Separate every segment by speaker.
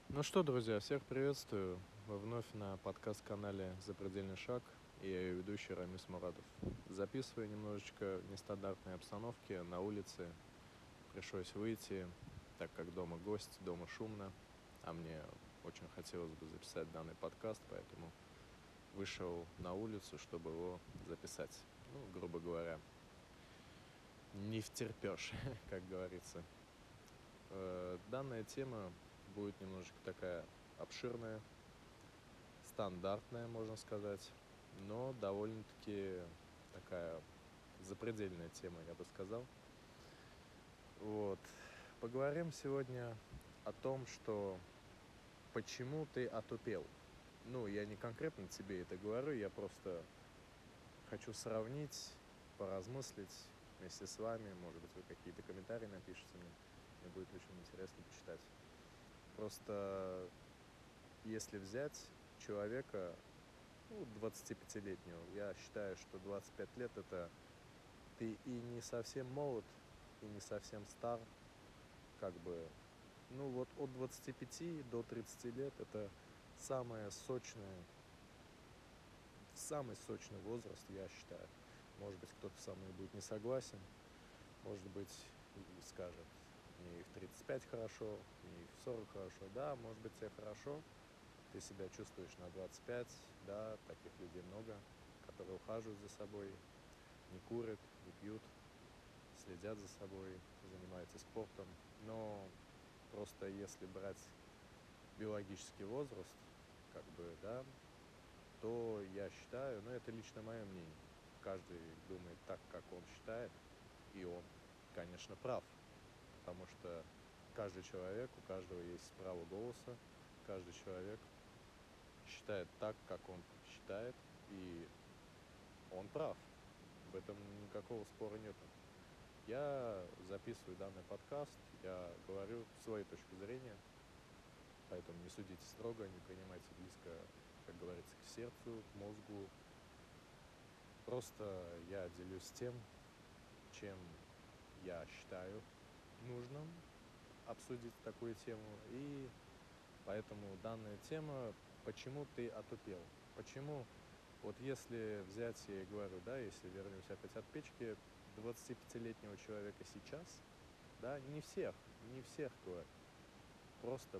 Speaker 1: Ну что, друзья, всех приветствую. Вы вновь на подкаст-канале «Запредельный шаг», и я ее ведущий Рамис Мурадов. Записываю немножечко в нестандартной обстановке на улице. Пришлось выйти, так как дома гость, дома шумно, а мне очень хотелось бы записать данный подкаст, поэтому вышел на улицу, чтобы его записать. Ну, грубо говоря, не втерпешь, как говорится. Данная тема будет немножечко такая обширная, стандартная, можно сказать, но довольно-таки такая запредельная тема, я бы сказал. Вот. Поговорим сегодня о том, что почему ты отупел. Ну, я не конкретно тебе это говорю, я просто хочу сравнить, поразмыслить вместе с вами. Может быть, вы какие-то комментарии напишите мне. Мне будет очень интересно почитать. Просто если взять человека, ну, 25-летнего. Я считаю, что 25 лет это ты и не совсем молод, и не совсем стар. Как бы, ну вот от 25 до 30 лет это самое сочное, самый сочный возраст, я считаю. Может быть, кто-то со мной будет не согласен. Может быть, и скажет, мне и в 35 хорошо, мне и в 40 хорошо. Да, может быть, тебе хорошо, ты себя чувствуешь на 25, да, таких людей много, которые ухаживают за собой, не курят, не пьют, следят за собой, занимаются спортом. Но просто если брать биологический возраст, как бы, да, то я считаю, ну это лично мое мнение, каждый думает так, как он считает, и он, конечно, прав, потому что каждый человек, у каждого есть право голоса, каждый человек считает так, как он считает, и он прав. В этом никакого спора нету. Я записываю данный подкаст, я говорю свою точку зрения, поэтому не судите строго, не принимайте близко, как говорится, к сердцу, к мозгу. Просто я делюсь тем, чем я считаю нужным обсудить такую тему. И поэтому данная тема «Почему ты отупел?». Почему, вот если взять, я и говорю, да, если вернемся опять от печки, 25-летнего человека сейчас, да, не всех, говорю, просто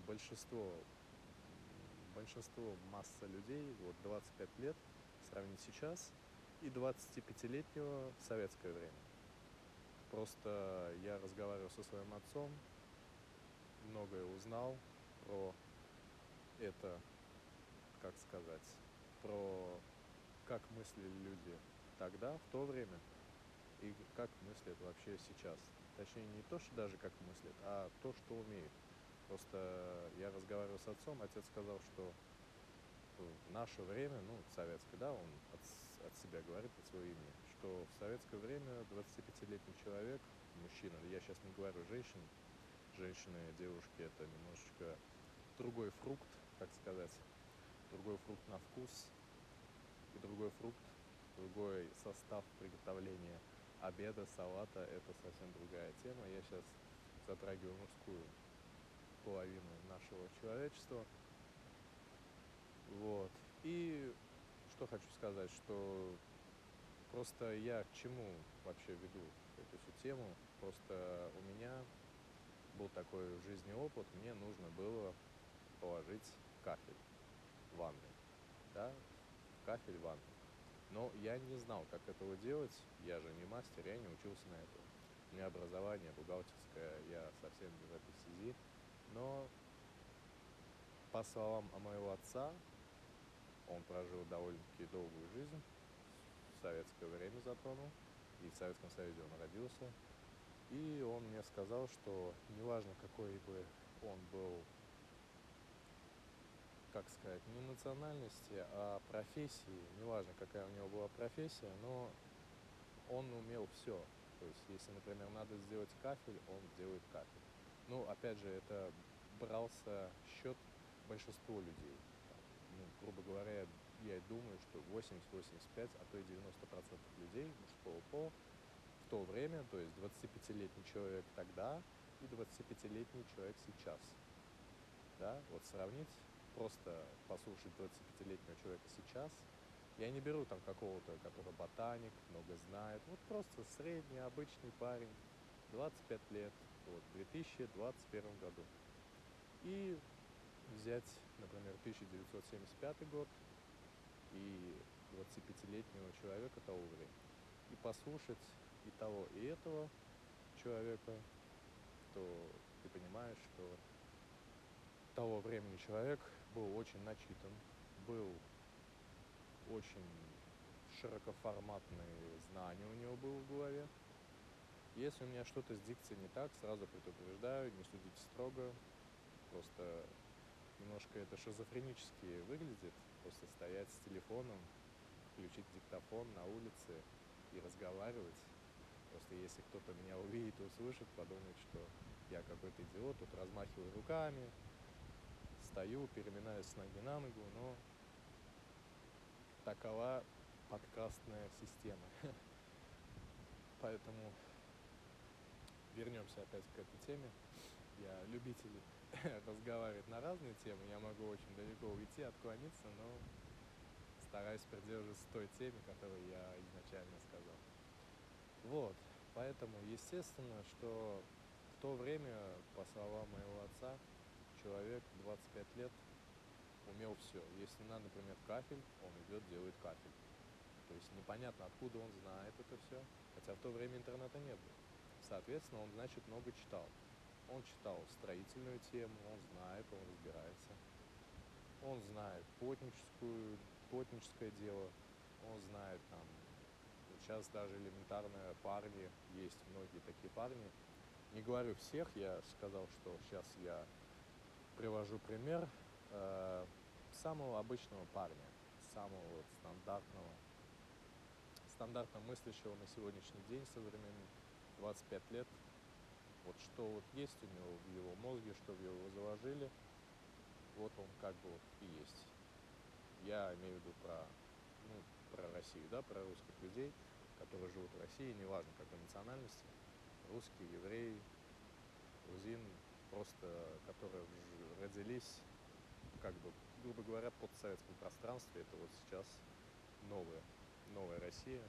Speaker 1: большинство масса людей, вот 25 лет, сравнить сейчас, и 25-летнего в советское время. Просто я разговаривал со своим отцом, многое узнал про это, как сказать, про как мыслили люди тогда, в то время, и как мыслят вообще сейчас. Точнее, не то, что даже как мыслят, а то, что умеют. Просто я разговаривал с отцом, отец сказал, что в наше время, ну, советское, да, он от себя говорит, от своего имени, что в советское время 25-летний человек, мужчина, я сейчас не говорю женщин, женщины, девушки, это немножечко другой фрукт, так сказать, другой фрукт на вкус и другой фрукт, другой состав приготовления обеда, салата, это совсем другая тема. Я сейчас затрагиваю мужскую половину нашего человечества. Вот. И что хочу сказать, что просто я к чему вообще веду эту всю тему. Просто у меня был такой в жизни опыт, мне нужно было положить кафель в ванной, да, в кафель в ванной. Но я не знал, как этого делать, я же не мастер, я не учился на этого. У меня образование бухгалтерское, я совсем не в этой стези. Но по словам моего отца, он прожил довольно-таки долгую жизнь, в советское время затронул, и в Советском Союзе он родился. И он мне сказал, что неважно, какой бы он был, как сказать, не национальности, а профессии, неважно, какая у него была профессия, но он умел все. То есть, если, например, надо сделать кафель, он сделает кафель. Ну, опять же, это брался счет большинству людей. Там, ну, грубо говоря, я думаю, что 80-85, а то и 90% людей мужского пола в то время, то есть 25-летний человек тогда и 25-летний человек сейчас. да, вот сравнить, просто послушать 25-летнего человека сейчас. Я не беру там какого-то, который ботаник, много знает, вот просто средний, обычный парень, 25 лет, вот, в 2021 году. И взять, например, 1975 год и 25-летнего человека того времени. И послушать и того, и этого человека, то ты понимаешь, что того времени человек был очень начитан, был очень широкоформатные знания у него было в голове. Если у меня что-то с дикцией не так, сразу предупреждаю, не судите строго. Просто немножко это шизофренически выглядит. Просто стоять с телефоном, включить диктофон на улице и разговаривать. Просто если кто-то меня увидит и услышит, подумает, что я какой-то идиот, тут размахиваю руками, стою, переминаюсь с ноги на ногу, но такова подкастная система. Поэтому вернемся опять к этой теме. Я любитель разговаривать на разные темы. Я могу очень далеко уйти, отклониться, но стараюсь придерживаться той теме, которую я изначально сказал. Вот. Поэтому, естественно, что в то время, по словам моего отца, человек 25 лет умел все. Если надо, например, кафель, он идет, делает кафель. То есть непонятно, откуда он знает это все, хотя в то время интернета не было. Соответственно, он, значит, много читал. Он читал строительную тему, он знает, он разбирается. Он знает плотническое дело, он знает там, вот сейчас даже элементарно парни, есть многие такие парни. Не говорю всех, я сказал, что сейчас я привожу пример самого обычного парня, самого вот стандартно мыслящего на сегодняшний день современный, 25 лет. Вот что вот есть у него в его мозге, что в его заложили, вот он как бы вот и есть. Я имею в виду про Россию, да, про русских людей, которые живут в России, неважно какой национальности, русские, евреи, грузин, просто которые родились, как бы, грубо говоря, в постсоветском пространстве. Это вот сейчас новая Россия.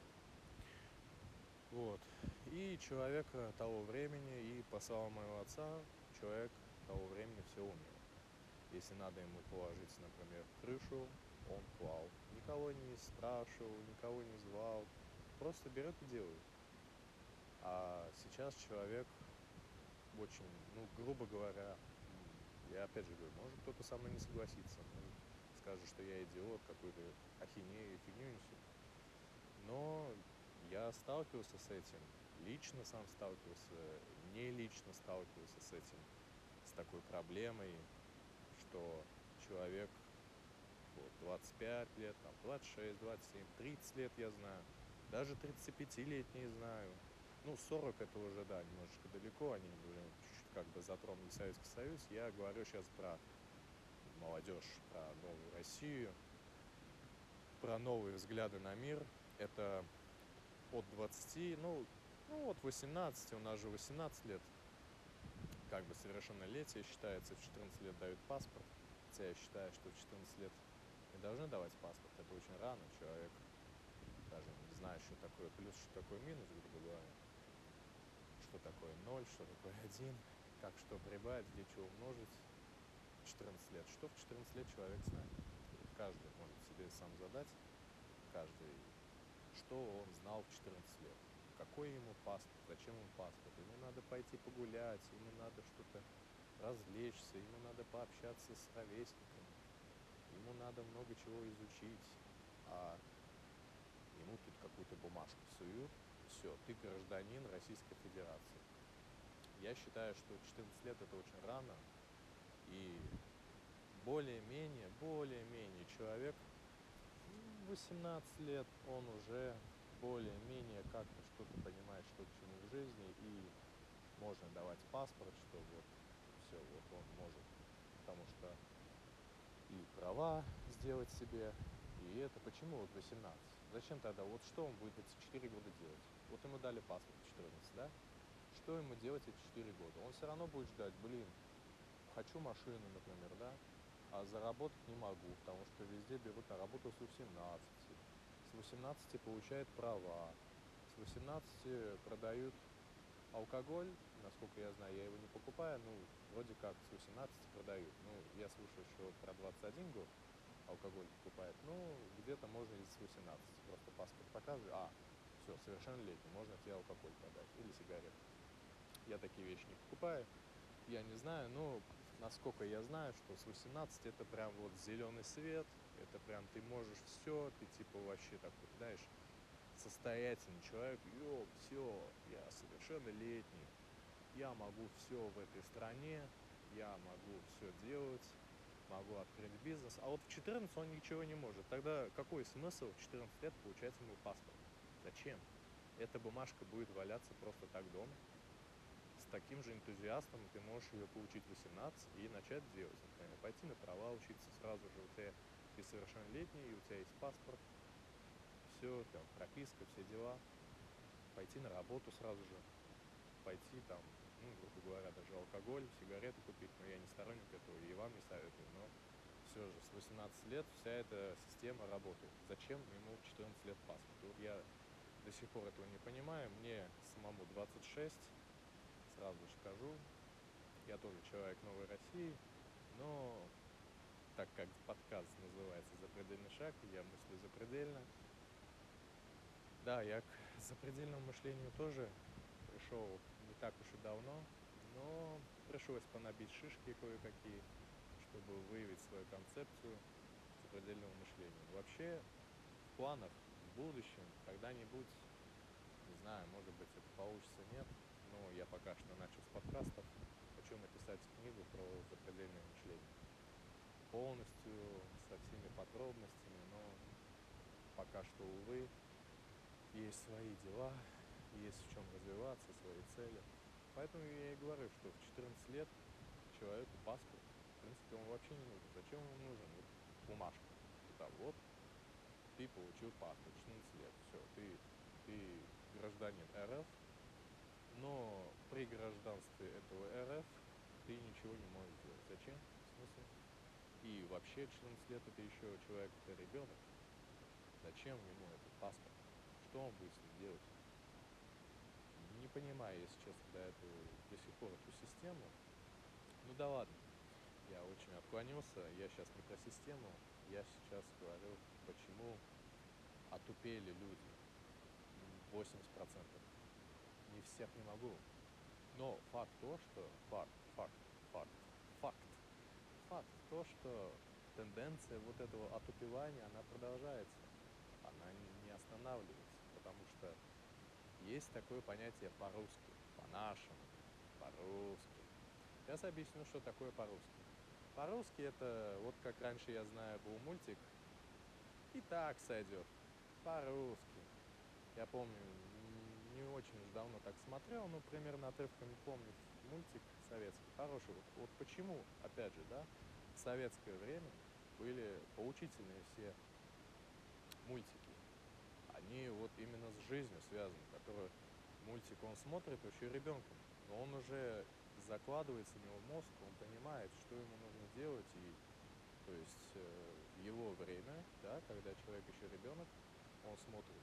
Speaker 1: Вот. И человека того времени, и по словам моего отца, человек того времени все умел. Если надо ему положить, например, крышу, он клал. Никого не спрашивал, никого не звал. Просто берет и делает. А сейчас человек очень, грубо говоря, я опять же говорю, может кто-то со мной не согласится, может скажет, что я идиот, какую-то ахинею и фигню несу. Но я сталкивался с этим, лично сам сталкивался, не лично сталкивался с этим, с такой проблемой, что человек вот, 25 лет, там, 26, 27, 30 лет я знаю, даже 35-летние знаю. 40 это уже, да, немножечко далеко, они уже чуть-чуть как бы затронули Советский Союз. Я говорю сейчас про молодежь, про новую Россию, про новые взгляды на мир. Это от 20, от 18, у нас же 18 лет, как бы совершеннолетие считается, в 14 лет дают паспорт. Хотя я считаю, что в 14 лет не должны давать паспорт, это очень рано, человек даже не знает, что такое плюс, что такое минус, грубо говоря, что такое 0, что такое 1, как что прибавить, где что умножить. 14 лет. Что в 14 лет человек знает? Каждый может себе сам задать, каждый, что он знал в 14 лет. Какой ему паспорт, зачем ему паспорт? Ему надо пойти погулять, ему надо что-то развлечься, ему надо пообщаться с ровесниками, ему надо много чего изучить, а ему тут какую-то бумажку суют, все, ты гражданин Российской Федерации. Я считаю, что 14 лет это очень рано, и более-менее человек 18 лет, он уже более-менее как-то что-то понимает, что к чему в жизни, и можно давать паспорт, что вот все, вот он может, потому что и права сделать себе, и это почему вот 18? Зачем тогда, вот что он будет эти 4 года делать? Вот ему дали паспорт в 14, да? Что ему делать эти 4 года? Он все равно будет ждать, хочу машину, например, да, а заработать не могу, потому что везде берут на работу с 18. С 18 получают права, с 18 продают алкоголь, насколько я знаю, я его не покупаю, ну, вроде как с 18 продают. Ну, я слышал, что про 21 год алкоголь покупает, ну, где-то можно и с 18. Просто паспорт показываю, все, совершеннолетний, можно тебе алкоголь продать или сигареты. Я такие вещи не покупаю, я не знаю, но насколько я знаю, что с 18 это прям вот зеленый свет, это прям ты можешь все, ты типа вообще такой, знаешь, состоятельный человек, все, я совершеннолетний, я могу все в этой стране, я могу все делать, могу открыть бизнес. А вот в 14 он ничего не может. Тогда какой смысл в 14 лет получать ему паспорт? Зачем? Эта бумажка будет валяться просто так дома. С таким же энтузиастом ты можешь ее получить в 18 и начать делать. Например, пойти на права учиться сразу же. Ты совершеннолетний, и у тебя есть паспорт, все, там, прописка, все дела. Пойти на работу сразу же, пойти там, ну, грубо говоря, даже алкоголь, сигареты купить, но я не сторонник этого и вам не советую, но все же с 18 лет вся эта система работает. Зачем ему в 14 лет паспорт? И вот я до сих пор этого не понимаю, мне самому 26, сразу же скажу, я тоже человек новой России, но так как подкаст называется «Запредельный шаг», я мыслю запредельно. Да, я к запредельному мышлению тоже пришел не так уж и давно, но пришлось понабить шишки кое-какие, чтобы выявить свою концепцию запредельного мышления. Вообще, в планах, в будущем, когда-нибудь, не знаю, может быть, это получится, нет, но я пока что начал с подкастов, хочу написать книгу про запредельное мышление. Полностью, со всеми подробностями, но пока что, увы, есть свои дела, есть в чем развиваться, свои цели. Поэтому я и говорю, что в 14 лет человеку паспорт, в принципе, он вообще не нужен. Зачем ему нужен? Вот бумажка. Типа, вот, ты получил паспорт, 14 лет, все, ты гражданин РФ, но при гражданстве этого РФ ты ничего не можешь сделать. Зачем? Смысл? И вообще 14 лет это еще человек, это ребенок. Зачем ему этот паспорт? Что он будет с ним делать? Не понимаю, если честно, до сих пор эту систему. Ну да ладно, я очень отклонился. Я сейчас не про систему, я сейчас говорю, почему отупели люди. 80%. Не всех не могу. Но факт то, что... Факт. Факт. Факт то, что тенденция вот этого отупевания, она продолжается. Она не останавливается. Потому что есть такое понятие по-русски. По-нашему. По-русски. Сейчас объясню, что такое по-русски. По-русски это, вот как раньше, я знаю, был мультик «И так сойдет». По-русски. Я помню, не очень уж давно так смотрел, но примерно отрывками помню мультик советский, хороший. Вот почему, опять же, да, в советское время были поучительные все мультики. Они вот именно с жизнью связаны, которые мультик он смотрит еще ребенком, но он уже закладывается в него мозг, он понимает, что ему нужно делать, и то есть в его время, да, когда человек еще ребенок, он смотрит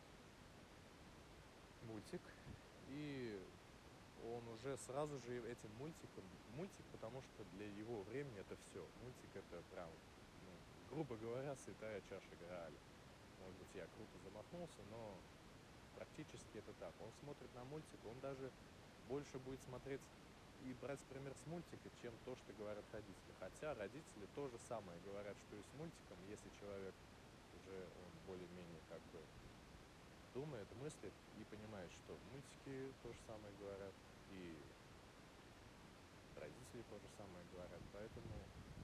Speaker 1: мультик, и он уже сразу же этим мультик, потому что для его времени это все. Мультик это прям, ну, грубо говоря, святая чаша Грааля. Может быть, я круто замахнулся, но практически это так. Он смотрит на мультик, он даже больше будет смотреть и брать пример с мультика, чем то, что говорят родители. Хотя родители то же самое говорят, что и с мультиком, если человек уже он более-менее как бы думает, мыслит и понимает, что мультики то же самое говорят, и родители то же самое говорят. Поэтому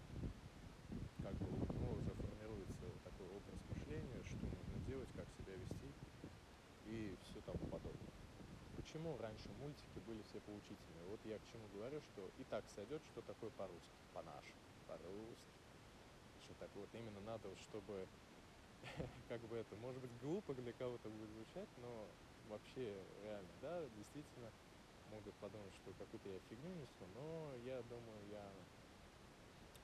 Speaker 1: как бы у него уже формируется такой образ мышления, что нужно делать, как себя вести и все тому подобное. Почему раньше мультики были все поучительные? Вот я к чему говорю, что и так сойдет, что такое по-русски, по-нашему, по-русски. Что так вот именно надо, вот, чтобы как бы это, может быть, глупо для кого-то будет звучать, но вообще реально, да, действительно могут подумать, что какую-то я фигню несу, но я думаю, я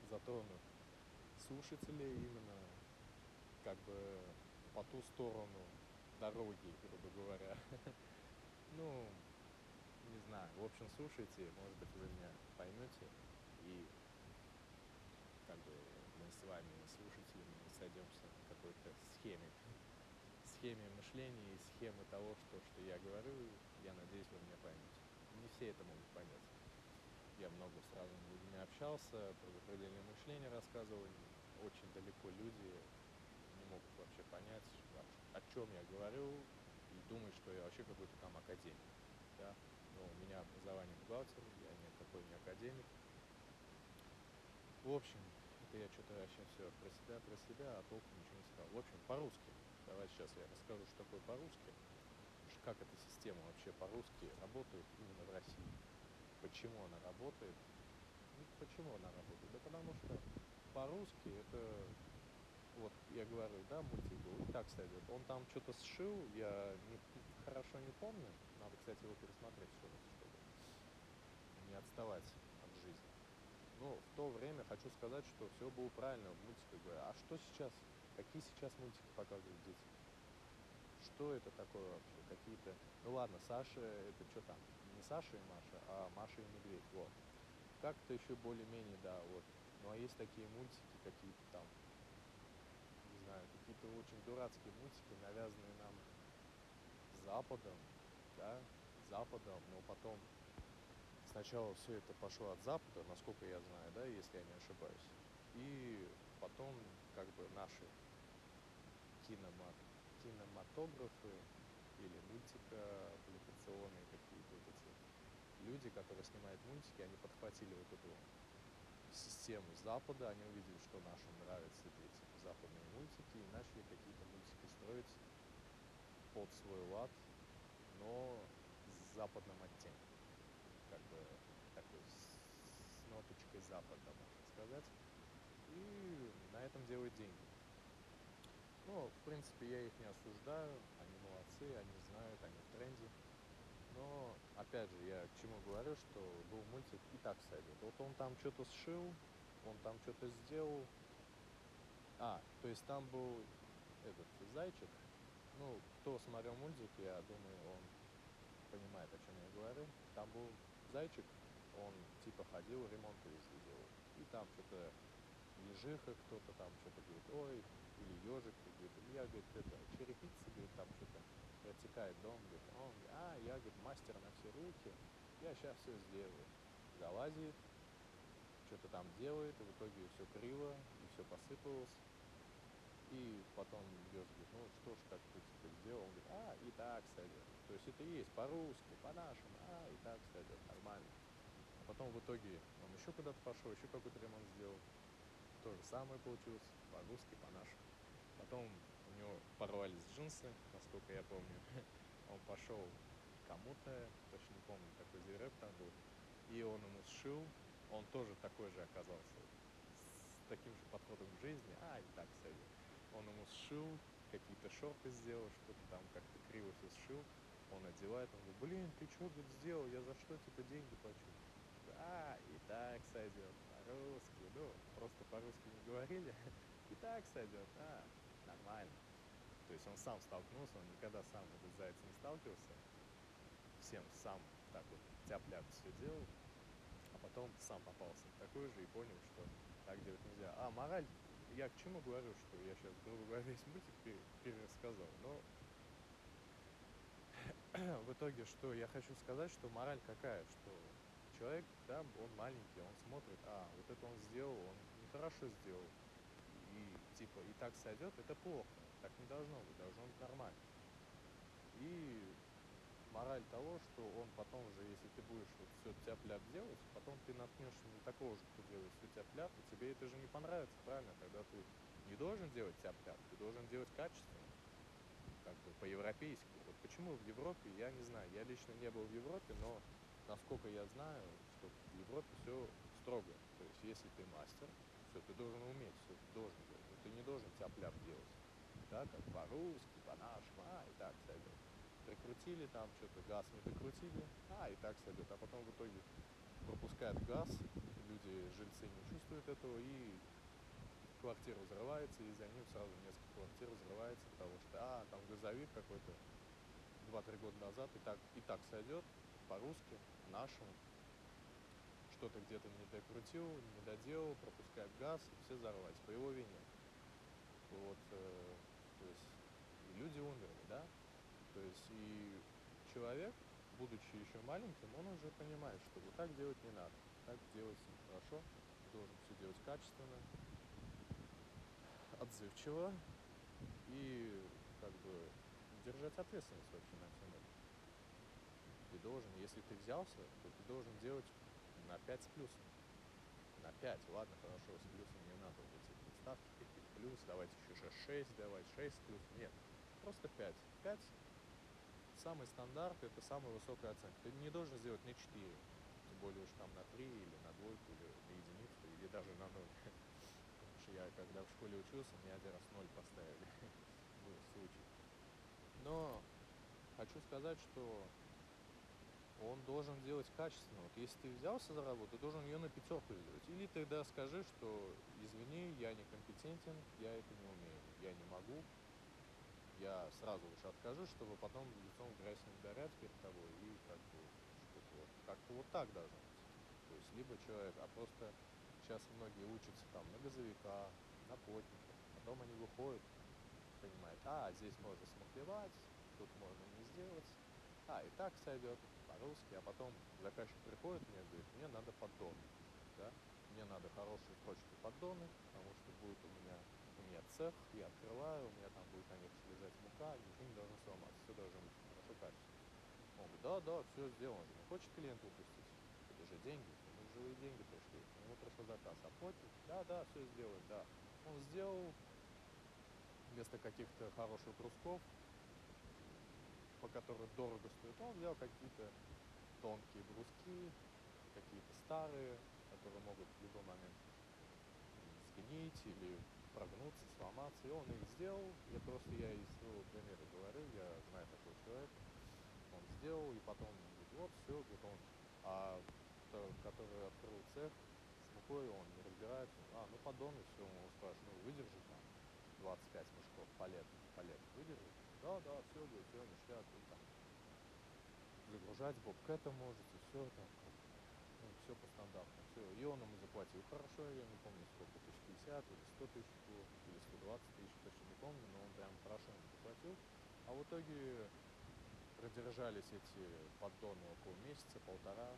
Speaker 1: затронут слушателей именно как бы по ту сторону дороги, грубо говоря. Ну, не знаю. В общем, слушайте, может быть, вы меня поймете, и как бы мы с вами, слушателями, сойдемся на какой-то схеме мышления и схемы того, что я говорю. Я надеюсь, вы меня поймете. Не все это могут понять. Я много с разными людьми общался, про запредельное мышление рассказывал. Очень далеко люди не могут вообще понять, о чем я говорю, и думают, что я вообще какой-то там академик. Да? Но у меня образование бухгалтер, я никакой не академик. В общем, это я что-то вообще все про себя, а толком ничего не сказал. В общем, по-русски. Давайте сейчас я расскажу, что такое по-русски, как эта система вообще по-русски работает именно в России. Почему она работает? Ну, почему она работает? Да потому что по-русски это, вот я говорю, да, мультик был, и так сойдет. Он там что-то сшил, я хорошо не помню. Надо, кстати, его пересмотреть еще раз, чтобы не отставать от жизни. Но в то время хочу сказать, что все было правильно в мультиках. Говорю, а что сейчас? Какие сейчас мультики показывают детям? Что это такое вообще? Какие-то... Ну ладно, Саша, это что там? Не Саша и Маша, а Маша и Медведь. Вот. Как-то еще более-менее, да, вот. Ну а есть такие мультики какие-то там, не знаю, какие-то очень дурацкие мультики, навязанные нам Западом, да, Западом, но потом сначала все это пошло от Запада, насколько я знаю, да, если я не ошибаюсь. И потом как бы наши кинематографы или мультикопликационные какие-то вот эти люди, которые снимают мультики, они подхватили вот эту систему Запада, они увидели, что нашим нравятся эти западные мультики, и начали какие-то мультики строить под свой лад, но с западным оттенком, как бы такой с ноточкой Запада, можно сказать, и на этом делают деньги. Ну, в принципе, я их не осуждаю, они молодцы, они знают, они в тренде. Но, опять же, я к чему говорю, что был мультик и так сойдет. Вот он там что-то сшил, он там что-то сделал. То есть там был этот зайчик. Ну, кто смотрел мультик, я думаю, он понимает, о чем я говорю. Там был зайчик, он типа ходил, ремонт везде делал. И там что-то ежиха кто-то там что-то говорит, ой, или ежик, говорит, я, говорит, это, черепица, говорит, там что-то протекает дом, говорит, он, я, говорит, мастер на все руки, я сейчас все сделаю. Залазит, что-то там делает, и в итоге все криво, и все посыпалось. И потом еж говорит, ну что ж, как ты типа сделал? Он говорит, и так сойдет. То есть это и есть по-русски, по-нашему, и так сойдет, нормально. А потом в итоге он еще куда-то пошел, еще какой-то ремонт сделал. То же самое получилось, по-русски, по-нашему. Потом у него порвались джинсы, насколько я помню. Он пошел кому-то, точно не помню, такой зверек там был, и он ему сшил, он тоже такой же оказался, с таким же подходом к жизни, и так сойдет. Он ему сшил, какие-то шорты сделал, что-то там как-то криво все сшил, он одевает, он говорит, блин, ты что, говорит, сделал, я за что типа деньги плачу? И так сойдет, по-русски, ну, просто по-русски не говорили, и так сойдет, нормально. То есть он сам столкнулся, он никогда сам этот заяц не сталкивался, всем сам так вот тяп-ляп все делал, а потом сам попался на такой же и понял, что так делать нельзя. Мораль, я к чему говорю, что я сейчас, грубо говоря, весь мультик перерассказал, но в итоге, что я хочу сказать, что мораль какая, что человек, да, он маленький, он смотрит, вот это он сделал, он нехорошо сделал, и типа, и так сойдет, это плохо, так не должно быть нормально. И мораль того, что он потом же, если ты будешь вот все тяп-ляп делать, потом ты наткнешься на такого же, кто делает все тяп-ляп, и тебе это же не понравится, правильно? Тогда ты не должен делать тяп-ляп, ты должен делать качественно, как бы по-европейски. Вот почему в Европе, я не знаю, я лично не был в Европе, но насколько я знаю, что в Европе все строго. То есть если ты мастер, все, ты должен уметь, все, ты должен делать. Но ты не должен тяп-ляп делать. Да, как по-русски, по-нашему, и так сойдет. Прикрутили там что-то, газ не докрутили, и так сойдет. А потом в итоге пропускает газ, люди, жильцы не чувствуют этого, и квартира взрывается, и за ним сразу несколько квартир взрывается, потому что, там газовик какой-то 2-3 года назад и так сойдет по-русски, по-нашему, что-то где-то не докрутил, не доделал, пропускает газ, и все взорвались по его вине. Вот, то есть и люди умерли, да? То есть и человек, будучи еще маленьким, он уже понимает, что вот так делать не надо, так делать нехорошо, должен все делать качественно, отзывчиво и как бы держать ответственность вообще на всем этом. Ты должен, если ты взялся, то ты должен делать на 5 с плюсом. На 5, ладно, хорошо, с плюсом не надо вот эти ставки какие-то плюс, давайте еще 6, давайте 6 с плюсом. Нет, просто 5. 5 самый стандарт, это самая высокая оценка. Ты не должен сделать на 4, тем более уж там на 3 или на двойку, или на единицу, или даже на 0. Потому что я, когда в школе учился, мне один раз 0 поставили. Был случай. Но хочу сказать, что он должен делать качественно. Вот если ты взялся за работу, ты должен ее на 5 сделать. Или тогда скажи, что извини, я некомпетентен, я это не умею, я не могу, я сразу лучше откажусь, чтобы потом лицом в грязь не ударять перед тобой, и как бы, чтобы вот как-то вот так должно быть. То есть либо человек, просто сейчас многие учатся там на газовика, на плотника, потом они выходят, понимают, здесь можно смахлевать, тут можно не сделать, и так сойдет по-русски, а потом заказчик приходит мне и говорит, мне надо поддон, да, мне надо хорошие прочные поддоны, потому что будет у меня цех, я открываю, у меня там будет на них слезать мука, ничего не должно сломаться, все должно быть хорошо, качественно. Он говорит, да, все сделано же, не хочет клиент упустить, это же деньги, ему живые деньги пришли, к нему пришел заказ, а плотник, да, все сделаем, да. Он сделал вместо каких-то хороших брусков, по которым дорого стоит, он взял какие-то тонкие бруски, какие-то старые, которые могут в любой момент сгнить или прогнуться, сломаться, и он их сделал. Я из своего примера говорю, я знаю такого человека. Он сделал, и потом говорит, вот все, говорит он. А который открыл цех с мукой, он не разбирается. Поддон, и все, он его спрашивает, выдержит там 25 мешков палет выдержит? Да, все, говорит, все, ништяк, и там загружать бобкэта можете, все там как бы, все по стандарту, все. И он ему заплатил хорошо, я не помню сколько, 1050 или 100 тысяч было, или 120 тысяч, точно не помню, но он прям хорошо ему заплатил. А в итоге продержались эти поддоны около месяца, полтора,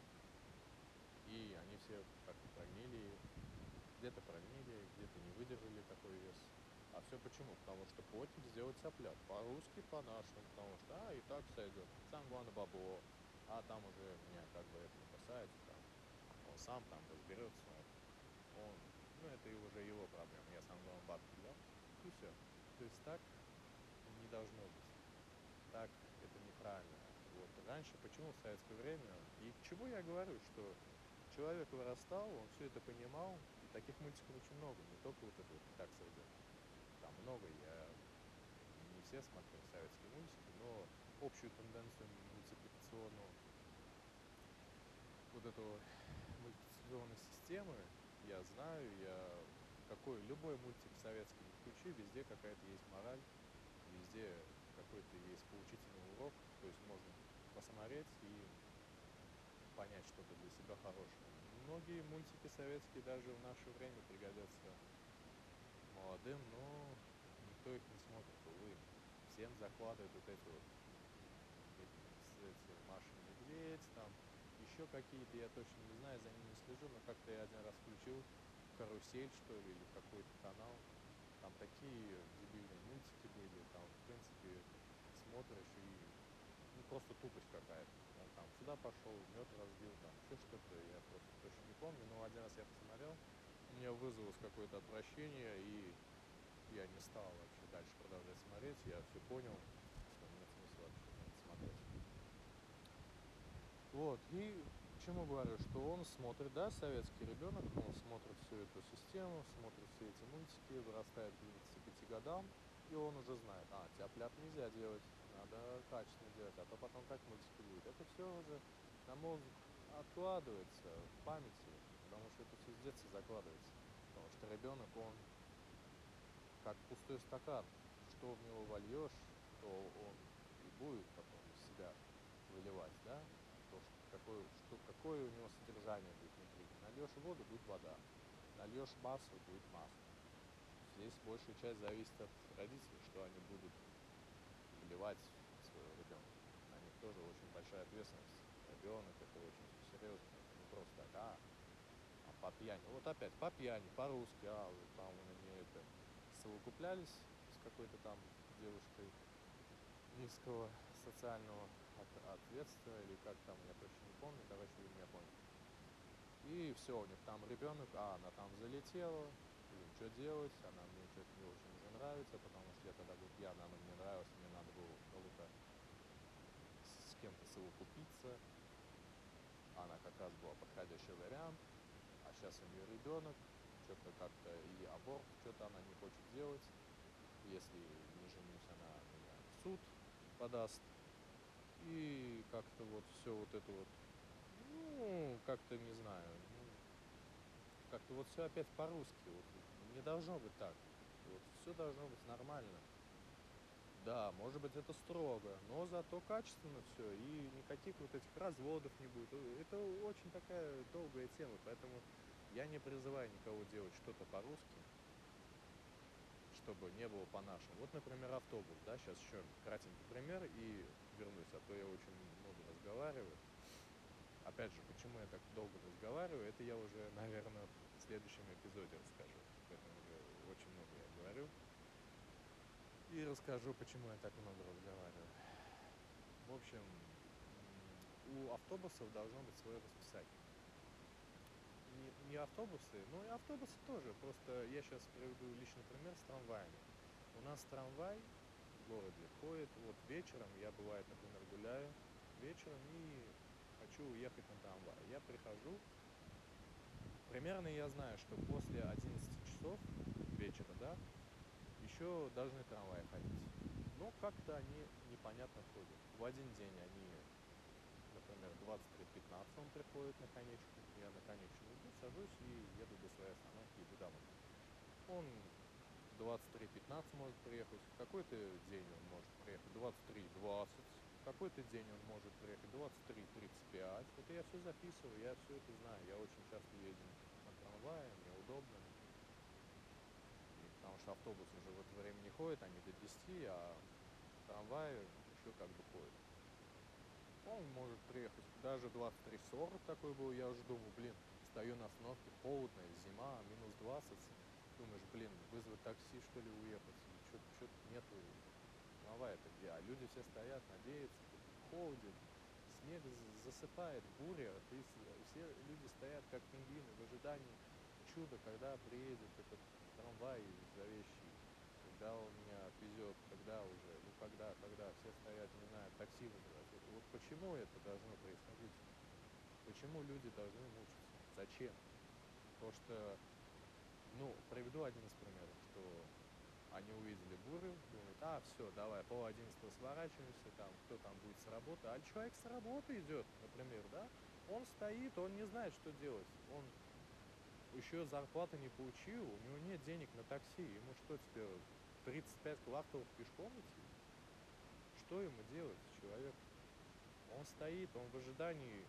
Speaker 1: и они все как-то прогнили, где-то не выдержали такой вес. А все почему? Потому что плотник сделает цыплят. По-русски, по-нашему, потому что, и так сойдет. Сам главное бабло. А там уже меня как бы это не касается. Там, он сам там разберется. Это и уже его проблема. Я сам главное бабки дал. И все. То есть так не должно быть. Так это неправильно. Вот раньше, почему в советское время, и к чему я говорю, что человек вырастал, он все это понимал, и таких мультиков очень много, не только вот это вот «Так сойдет». Там много, я не все смотрел советские мультики, но общую тенденцию мультипликационную, вот эту мультипликационной системы я знаю, любой мультик советский не включи, везде какая-то есть мораль, везде какой-то есть поучительный урок, то есть можно посмотреть и понять что-то для себя хорошее. Многие мультики советские даже в наше время пригодятся молодым, но никто их не смотрит, увы. Всем закладывают вот эти вот Маша и Медведь, там еще какие-то, я точно не знаю, за ними не слежу, но как-то я один раз включил «Карусель», что ли, или какой-то канал. Там такие дебильные мультики были, там, в принципе, смотришь и просто тупость какая-то. Он там сюда пошел, мед разбил, там еще что-то, я просто точно не помню, но один раз я посмотрел, у меня вызвалось какое-то отвращение, и я не стал вообще дальше продолжать смотреть, я все понял, что нет смысла вообще на это смотреть. Вот, и к чему говорю, что он смотрит, да, советский ребенок, он смотрит всю эту систему, смотрит все эти мультики, вырастает к 25 годам, и он уже знает, тяп-ляп нельзя делать, надо качественно делать, а то потом как мультики будут. Это все уже на мозг откладывается в памяти, потому что это все с детства закладывается. Потому что ребенок, он как пустой стакан. Что в него вольешь, то он и будет потом из себя выливать, да? То, какое у него содержание будет внутри. Нальешь воду, будет вода. Нальешь масло, будет масло. Здесь большая часть зависит от родителей, что они будут вливать в своего ребенка. На них тоже очень большая ответственность. Ребенок это очень все серьезно. Это не просто так, по пьяни. Вот опять, по пьяни, по-русски, вот там они это совокуплялись с какой-то там девушкой низкого социального ответствия, или как там, я точно не помню, короче, вы меня поняли. И все, у них там ребенок, она там залетела, блин, что делать, она мне что-то не очень уже нравится, потому что я тогда был пьяный, она мне нравилась, мне надо было кого-то с кем-то совокупиться, она как раз была подходящий вариант, а сейчас у нее ребенок, что-то как-то и аборт, что-то она не хочет делать, если не женюсь, она меня в суд подаст, и как-то вот все вот это вот, как-то не знаю, как-то вот все опять по-русски, вот, не должно быть так, вот все должно быть нормально. Да, может быть, это строго, но зато качественно все, и никаких вот этих разводов не будет. Это очень такая долгая тема, поэтому я не призываю никого делать что-то по-русски, чтобы не было по-нашему. Вот, например, автобус, да, сейчас еще кратенький пример и вернусь, а то я очень много разговариваю. Опять же, почему я так долго разговариваю, это я уже, наверное, в следующем эпизоде расскажу. Поэтому уже очень много я говорю. И расскажу, почему я так много разговариваю. В общем, у автобусов должно быть свое расписание. Не автобусы, но и автобусы тоже. Просто я сейчас приведу личный пример с трамваями. У нас трамвай в городе ходит, вот вечером я, бывает, например, гуляю вечером и хочу уехать на трамвай. Я прихожу, примерно я знаю, что после 11 часов вечера, да, еще должны трамваи ходить. Но как-то они непонятно ходят. В один день они, например, 23:15 он приходит на конечку. Я на конечную иду, сажусь и еду до своей остановки, иду домой. Он 23:15 может приехать. Какой-то день он может приехать 23:20. Какой-то день он может приехать 23:35. Это я все записываю, я все это знаю. Я очень часто езжу на трамвае, мне удобно. И потому что автобус уже в это время не ходит, они до 10, а трамваи еще как бы ходят. Он может приехать даже 23:40 такой был, я уже думаю, блин, стою на остановке, холодно, зима, минус 20. Думаешь, блин, вызвать такси, что ли, уехать? Что-то нету трамвая-то где? А люди все стоят, надеются, холодит, снег засыпает, буря, и все люди стоят, как пингвины, в ожидании чуда, когда приедет этот трамвай зловещий, когда он меня отвезет, когда уже, когда, все стоят, не знаю, такси вызывать. Вот почему это должно происходить? Почему люди должны мучиться? Зачем? Потому что, приведу один из примеров, что они увидели бурю, думают, все, давай, 10:30 сворачиваемся, там, кто там будет с работы. А человек с работы идет, например, да? Он стоит, он не знает, что делать. Он еще зарплаты не получил, у него нет денег на такси. Ему что, теперь 35 кварталов пешком идти? Что ему делать, человек? Он стоит, он в ожидании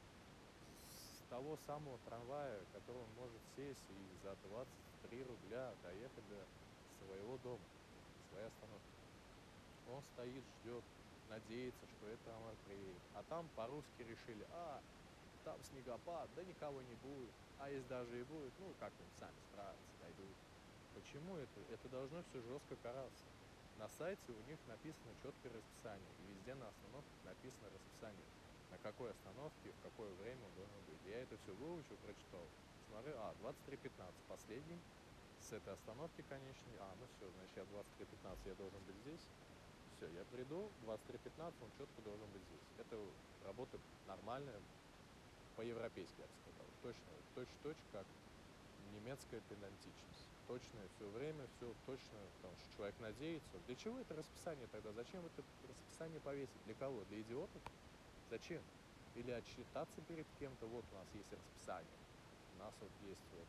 Speaker 1: с того самого трамвая, который он может сесть и за 23 рубля доехать до своего дома, до своей остановки. Он стоит, ждет, надеется, что этот трамвай приедет. А там по-русски решили, там снегопад, да никого не будет. А если даже и будет, как-нибудь сами справятся, дойдут. Почему это? Это должно все жестко караться. На сайте у них написано четкое расписание. И везде на остановках написано расписание. На какой остановке, в какое время он должен быть. Я это все выучил, прочитал. Смотрю, 23:15 последний. С этой остановки конечной. Все, значит, я 23:15 я должен быть здесь. Все, я приду, 23:15 он четко должен быть здесь. Это работа нормальная, по-европейски, я бы сказал. Точно, точь-в-точь, как немецкая педантичность. Точное все время, все точно, потому что человек надеется. Для чего это расписание тогда? Зачем это расписание повесить? Для кого? Для идиотов? Зачем? или отчитаться перед кем-то. Вот у нас есть расписание, у нас вот есть вот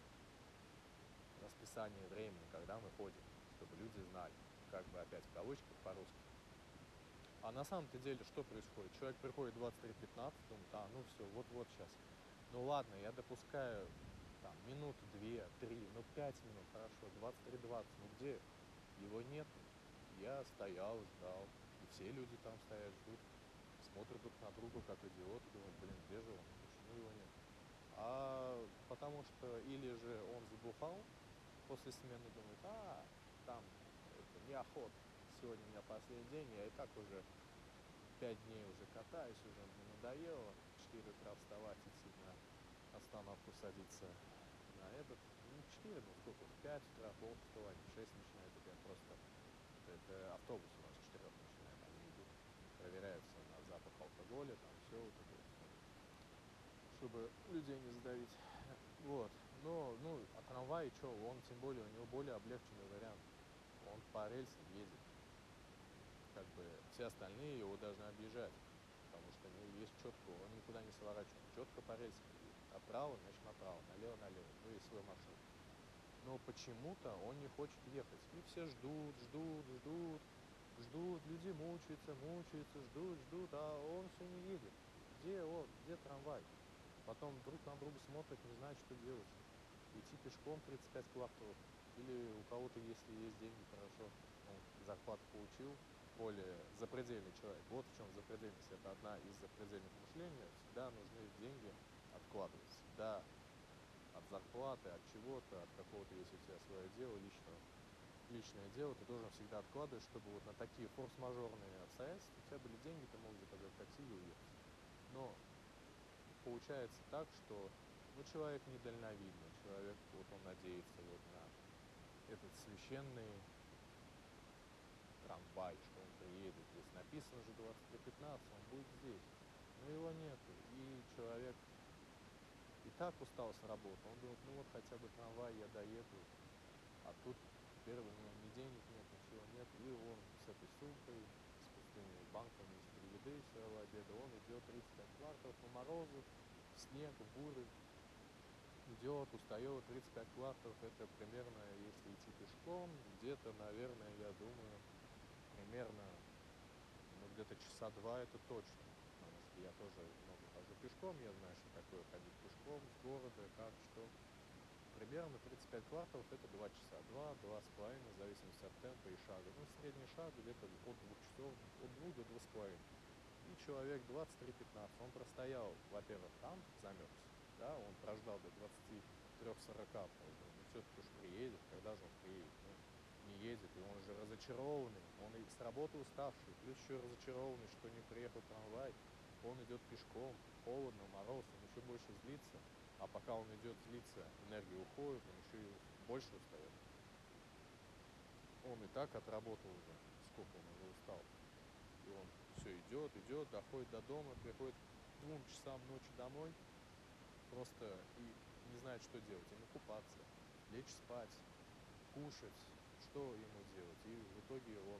Speaker 1: расписание времени, когда мы ходим, чтобы люди знали, как бы опять в кавычках по-русски. А на самом-то деле что происходит? Человек приходит 23:15, думает, ну все, вот-вот сейчас. Ну ладно, я допускаю там минуту, 2, 3, 5 минут, хорошо, 23:20, ну где? Его нету. Я стоял, ждал, и все люди там стоят, ждут, смотрят друг на друга, как идиоты, думают, блин, где же он, почему его нет? Потому что или же он забухал после смены, думает, там, это неохота, сегодня у меня последний день, я и так уже 5 дней уже катаюсь, уже мне надоело, в 4 утра вставать, идти на остановку, садиться на этот, ну, 4, ну сколько, в 5 утра, пол-6, они в 6 начинают, это просто, это автобус у нас в 4 начинает, они идут, проверяются на запах алкоголя, там все вот это вот, чтобы людей не задавить. Вот. Но, а трамвай, что, он тем более, у него более облегченный вариант. Он по рельсам едет. Как бы все остальные его должны объезжать. Потому что есть четко, он никуда не сворачивает. Четко по рельсам едет. Направо, значит направо, налево, налево. Ну и свой маршрут. Но почему-то он не хочет ехать. И все ждут, ждут, ждут, ждут. Люди мучаются, мучаются, ждут, ждут, а он все не едет. Где он? Где трамвай? Потом друг на друга смотрят, не знают, что делать. Идти пешком 35 кварталов. Или у кого-то, если есть деньги, хорошо, он зарплату получил, более запредельный человек. Вот в чем запредельность. Это одна из запредельных мышлений. Всегда нужны деньги откладывать. Всегда от зарплаты, от чего-то, от какого-то, если у тебя свое дело, личное дело, ты должен всегда откладывать, чтобы вот на такие форс-мажорные обстоятельства у тебя были деньги, ты мог заказать такси и уехать. Но получается так, что человек недальновидный, человек, вот он надеется вот на этот священный трамвай, что он приедет. Здесь написано же 23:15, он будет здесь. Но его нету. И человек и так устал с работы. Он думает, ну вот хотя бы трамвай, я доеду. А тут теперь у него ни денег нет, ничего нет. И он с этой сумкой, с пустыми банками из-под еды своего обеда, он идет 35 кварталов по морозу, в снег, в буры. Идет, устает, 35 кварталов, это примерно, если идти пешком, где-то, наверное, я думаю, примерно, где-то часа два это точно. Потому что я тоже много хожу пешком, я знаю, что такое ходить пешком с города, как, что. Примерно 35 кварталов это 2 часа, 2-2,5, в зависимости от темпа и шага. Средний шаг где-то от 2 часов, от 2 до 2,5. И человек 23:15, он простоял, во-первых, там замерз, да, он прождал до 23:40, ну все-таки уж приедет, когда же он приедет, не едет, и он же разочарованный, он и с работы уставший, плюс еще разочарованный, что не приехал трамвай, он идет пешком, холодно, мороз, он еще больше злится, а пока он идет злиться, энергия уходит, он еще и больше устает. Он и так отработал уже, сколько он уже устал. И он все идет, доходит до дома, приходит к 2 часам ночи домой, просто и не знает, что делать. Ему купаться, лечь спать, кушать, что ему делать. И в итоге он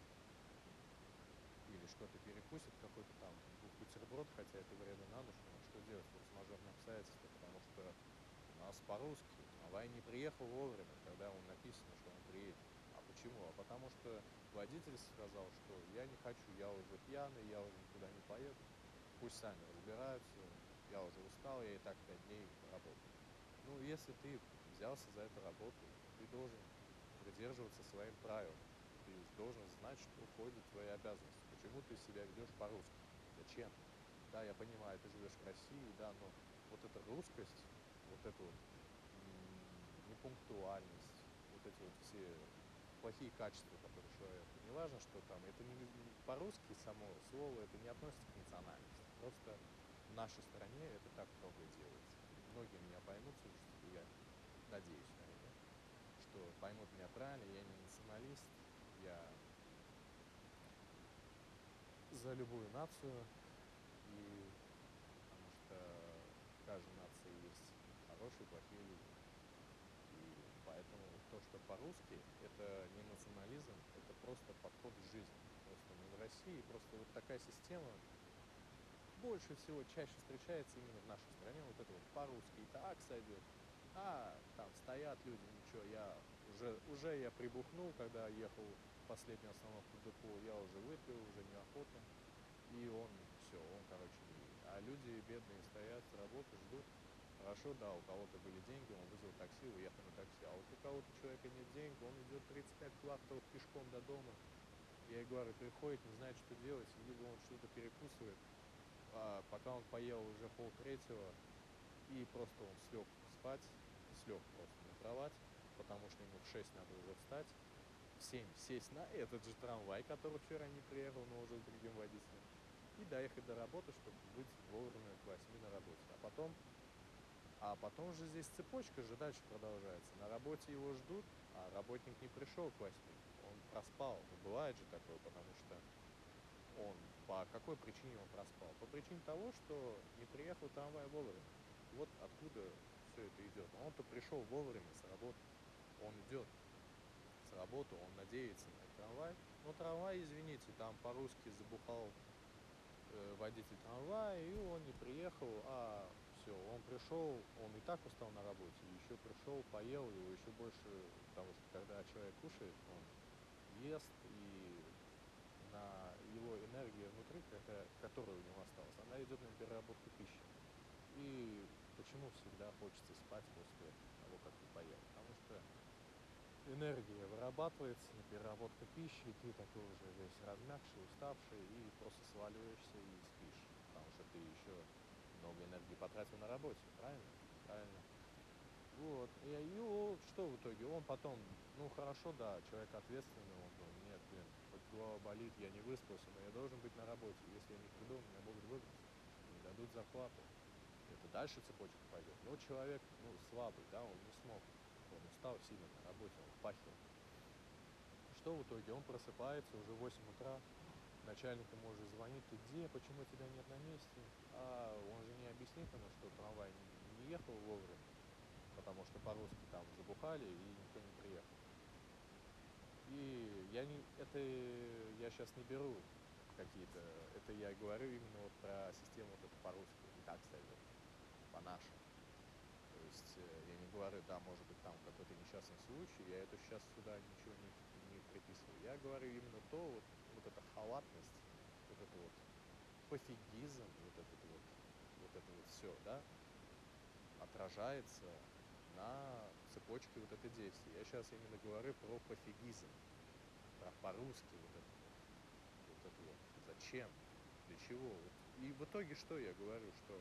Speaker 1: или что-то перекусит, какой-то там бутерброд, хотя это время на ночь, но что делать, форс-мажорные обстоятельства, потому что у нас по-русски трамвай не приехал вовремя, когда он написано, что он приедет. А почему? А потому что водитель сказал, что я не хочу, я уже пьяный, я уже никуда не поеду, пусть сами разбираются, я уже устал, я и так 5 дней работаю. Если ты взялся за эту работу, ты должен придерживаться своим правилам. Ты должен знать, что входит в твои обязанности. Почему ты себя ведешь по-русски? Зачем? Да, я понимаю, ты живешь в России, да, но вот эта русскость, вот эта вот непунктуальность, вот эти вот все плохие качества, которые человек. Не важно, что там, это не по-русски само слово, это не относится к национальности. Просто в нашей стране это так много делается. Многие меня поймут, слушатели, я надеюсь на это, что поймут меня правильно, я не националист, я за любую нацию, и потому что в каждой нации есть хорошие и плохие люди. И поэтому то, что по-русски, это не национализм, это просто подход к жизни. Просто мы в России, просто вот такая система больше всего чаще встречается именно в нашей стране. Вот это вот по-русски и так сойдет. А там стоят люди, ничего, уже я прибухнул, когда ехал в последнюю остановку депо, я уже выпил, уже неохота. И он, все, он, короче, не едет. А люди бедные стоят с работы, ждут. Хорошо, да, у кого-то были деньги, он вызвал такси, уехал на такси. А вот у кого-то человека нет денег, он идет 35 кварталов пешком до дома. Я и говорю, приходит, не знает, что делать, либо он что-то перекусывает, а пока он поел уже полтретьего, и просто он слег просто на кровать, потому что ему в 6 надо уже встать, в 7 сесть на этот же трамвай, который вчера не приехал, но уже с другим водителем, и доехать до работы, чтобы быть вовремя к 8 на работе. А потом же здесь цепочка же дальше продолжается. На работе его ждут, а работник не пришел к 8. Он проспал. Ну, бывает же такое, потому что он... По какой причине он проспал? По причине того, что не приехал трамвай вовремя. Вот откуда все это идет. Он-то пришел вовремя с работы. Он идет с работы, он надеется на этот трамвай. Но трамвай, извините, там по-русски забухал водитель трамвая, и он не приехал, а все, он пришел, он и так устал на работе, еще пришел, поел, его еще больше, потому что когда человек кушает, он ест, и на его энергия внутри, которая у него осталась, она идет на переработку пищи. И почему всегда хочется спать после того, как ты поел? Потому что энергия вырабатывается на переработку пищи, и ты такой уже весь размягший, уставший, и просто сваливаешься и спишь, потому что ты еще много энергии потратил на работе, правильно? Правильно. Вот. И что в итоге? Он потом, ну хорошо, да, человек ответственный, он думает, нет, блин, хоть голова болит, я не выспался, но я должен быть на работе. Если я не приду, меня могут выгнать, не дадут зарплату. Это дальше цепочка пойдет. Но человек, ну, слабый, да, он не смог. Он устал сильно на работе, он впахивал. Что в итоге? Он просыпается уже в 8 утра, начальник ему уже звонит, ты где, почему тебя нет на месте? А он же не объяснит ему, что трамвай не ехал вовремя, потому что по-русски там забухали и никто не приехал. И я сейчас не беру какие-то, это я говорю именно вот про систему вот это по-русски, и так сойдет, по-нашему. То есть я не говорю, да, может быть, там какой-то несчастный случай, я это сейчас сюда ничего не приписываю. Я говорю именно вот эта халатность, вот это вот пофигизм, вот это вот все, да, отражается на цепочке вот это действие. Я сейчас именно говорю про пофигизм, про по-русски вот это вот. Зачем? Для чего? И в итоге что я говорю, что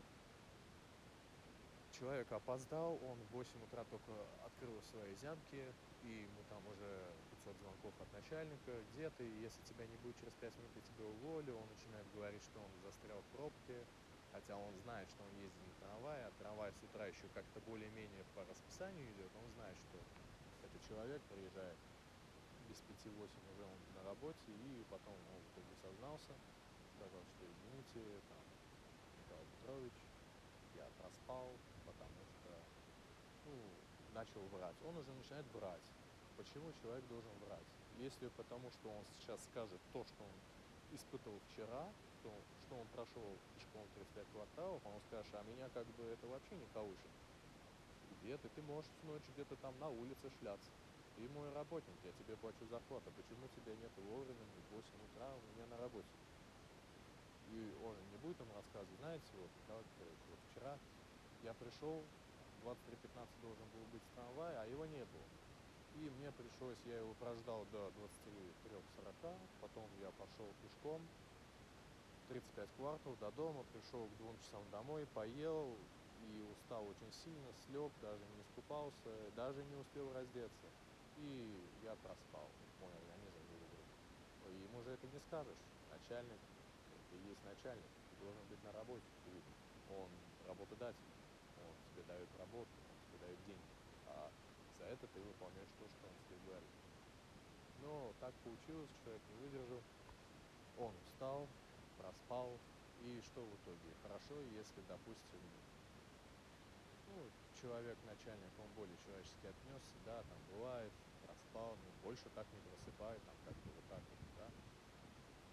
Speaker 1: человек опоздал, он в 8 утра только открыл свои зямки, и ему там уже 500 звонков от начальника. Где ты? Если тебя не будет через 5 минут, я тебя уволю. Он начинает говорить, что он застрял в пробке, хотя он знает, что он ездит на трамвае, а трамвай с утра еще как-то более-менее по расписанию идет. Он знает, что этот человек приезжает без 5-8 уже он на работе, и потом он в итоге сознался, сказал, что извините, там, Николай Петрович, я проспал, потому что, ну, начал врать. Он уже начинает врать. Почему человек должен врать? Если потому, что он сейчас скажет то, что он испытывал вчера, что он прошел пешком 35 кварталов, а он скажет, а меня как бы это вообще не колышет. Где ты можешь в ночь где-то там на улице шляться. Ты мой работник, я тебе плачу зарплату. Почему тебя нет вовремя в 8 утра у меня на работе? И он не будет ему рассказывать, знаете, вот, Николай Петрович, вот вчера я пришел, 23:15 должен был быть трамвай, а его не было. И мне пришлось, я его прождал до 23:40, потом я пошел пешком, 35 квартал до дома, пришел к 2 часам домой, поел и устал очень сильно, слег, даже не искупался, даже не успел раздеться. И я проспал, мой организм не выдержал. И ему же это не скажешь. Начальник, ты есть начальник, ты должен быть на работе, он работодатель, он тебе дает работу, он тебе дает деньги, а за это ты выполняешь то, что он тебе говорит. Но так получилось, человек не выдержал, он устал, проспал, и что в итоге? Хорошо, если, допустим, ну, человек, начальник, он более человечески отнесся, да, там бывает, проспал, но больше так не просыпает, там как-то вот так вот, да.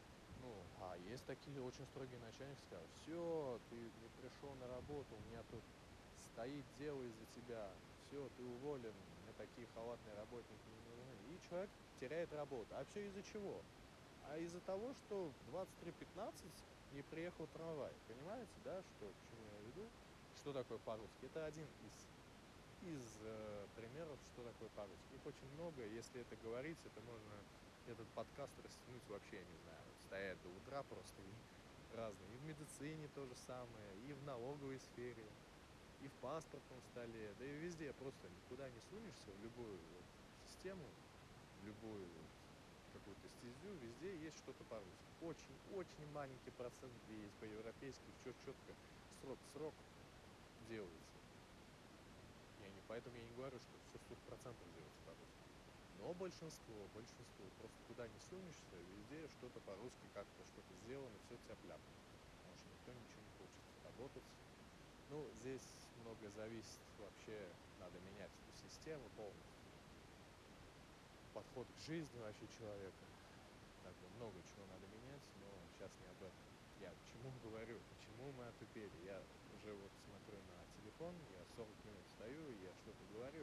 Speaker 1: А есть такие очень строгие начальники, скажут: все, ты не пришел на работу, у меня тут стоит дело из-за тебя, все, ты уволен, мне такие халатные работники не нужны. И человек теряет работу. А все из-за чего? А из-за того, что в 23:15 не приехал трамвай. Понимаете, да, что, к чему я веду? Что такое по-русски? Это один из примеров, что такое по-русски. Их очень много. Если это говорить, это можно этот подкаст растянуть вообще, я не знаю, стоять до утра просто и разные. И в медицине то же самое, и в налоговой сфере, и в паспортном столе, да и везде. Просто никуда не сунешься, в любую вот систему, в любую вот какую-то стезю, везде есть что-то по-русски. Очень маленький процент, где есть по-европейски, все четко, срок делается. Поэтому я не говорю, что все 100% делается по-русски. Но большинство, просто куда не сунешься, везде что-то по-русски, как-то что-то сделано, все тяп-ляп. Потому что никто ничего не хочет работать. Здесь многое зависит вообще, надо менять эту систему полностью. Подход к жизни вообще человека. Много чего надо менять, но сейчас не об этом. Я к чему говорю, почему мы отупели. Я уже вот смотрю на телефон, я 40 минут стою, я что-то говорю,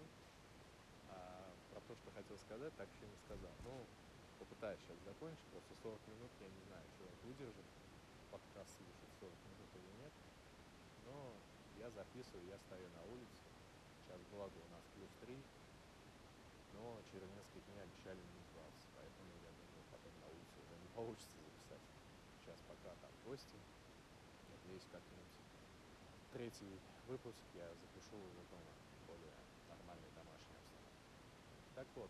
Speaker 1: а про то, что хотел сказать, так еще не сказал. Попытаюсь сейчас закончить, просто 40 минут, я не знаю, человек выдержит подкаст слушать 40 минут или нет, но я записываю, я стою на улице, сейчас благо у нас +3, но через несколько дней обещали -20, поэтому я думаю, потом на улице уже не получится записать. Сейчас пока там гости, надеюсь, как-нибудь третий выпуск я запишу уже дома, более нормальной домашней обстановке. Так вот,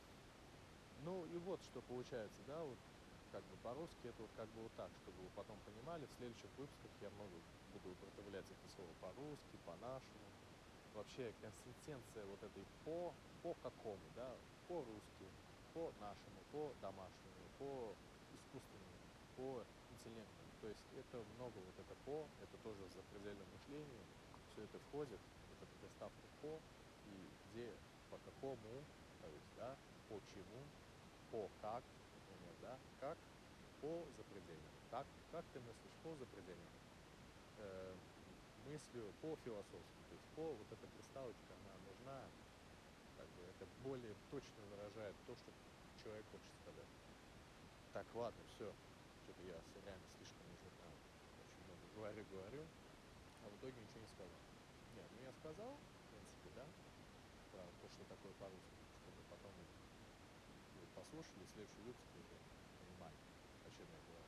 Speaker 1: и вот что получается, да, вот как бы по-русски это вот как бы вот так, чтобы вы потом понимали, в следующих выпусках я много буду употреблять это слово по-русски, по-нашему. Вообще консистенция вот этой по какому, да, по-русски, по-нашему, по-домашнему, по-искусственному, по-интеллектному. То есть это много вот это это тоже за предельным мышлением, все это входит, вот эта приставка по, и где, по какому, то есть, да, почему, по как, например, да, как по запредельному. Как ты мыслишь по запредельному? Э, Мыслю по философски, то есть по вот эта приставочка, она нужна, как бы это более точно выражает то, что человек хочет сказать. Так, ладно, все. Что-то я реально слишком уже прям очень много говорю, а в итоге ничего не сказал. Нет, я сказал, в принципе, да, про то, что такое по-русски, чтобы потом вы послушали следующий выпуск уже понимали, о чем я говорю.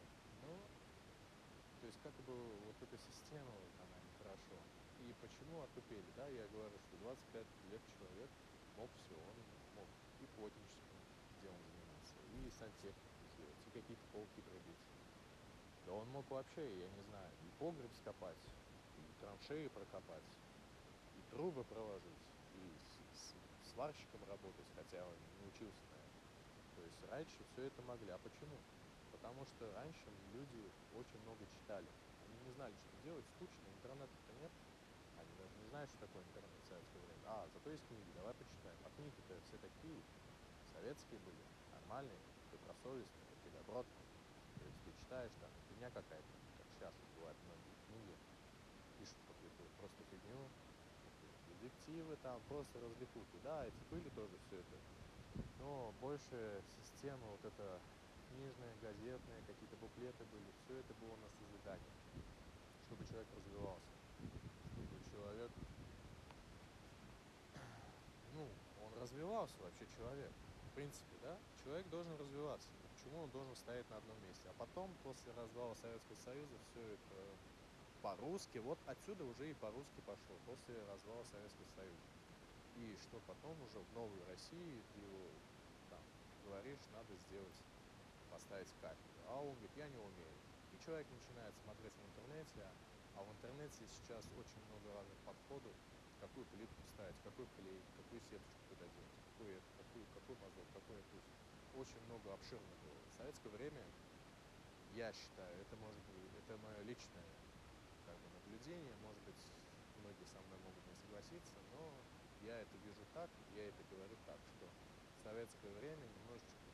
Speaker 1: То есть как бы вот эта система, вот она нехорошо. И почему отупели, да, я говорю, что 25 лет человек мог все, он мог и плотническим делом заниматься, и сантехнику сделать, и какие-то полки прибить. Да он мог вообще, я не знаю, и погреб скопать, и траншеи прокопать, и трубы проложить, и сварщиком работать, хотя он не учился на это. То есть раньше все это могли. А почему? Потому что раньше люди очень много читали. Они не знали, что делать, скучно, интернета-то нет. Они даже не знают, что такое интернет в советское время. Зато есть книги, давай почитаем. А книги-то все такие, советские были, нормальные, добросовестные и добротные. То есть ты читаешь, там, фигня какая-то, как сейчас вот бывают многие книги, пишут какую-то просто фигню, детективы там, просто развлекухи. Да, эти были тоже все это, но больше система вот эта книжная, газетная, какие-то буклеты были, все это было на созидание, чтобы человек развивался, чтобы человек, он развивался вообще, человек, в принципе, да, человек должен развиваться, почему он должен стоять на одном месте, а потом, после развала Советского Союза, все это по-русски, вот отсюда уже и по-русски пошло, после развала Советского Союза. И что потом уже в новой России ты его там говоришь, надо сделать, поставить кафедру. А он говорит, я не умею. И человек начинает смотреть в интернете, а в интернете сейчас очень много разных подходов, какую плитку ставить, какой клей, какую сеточку туда делать, какой мазок, какой это. Очень много обширно было. В советское время, я считаю, это мое личное как бы наблюдение, может быть, многие со мной могут не согласиться, но я это вижу так, я это говорю так, что в советское время немножечко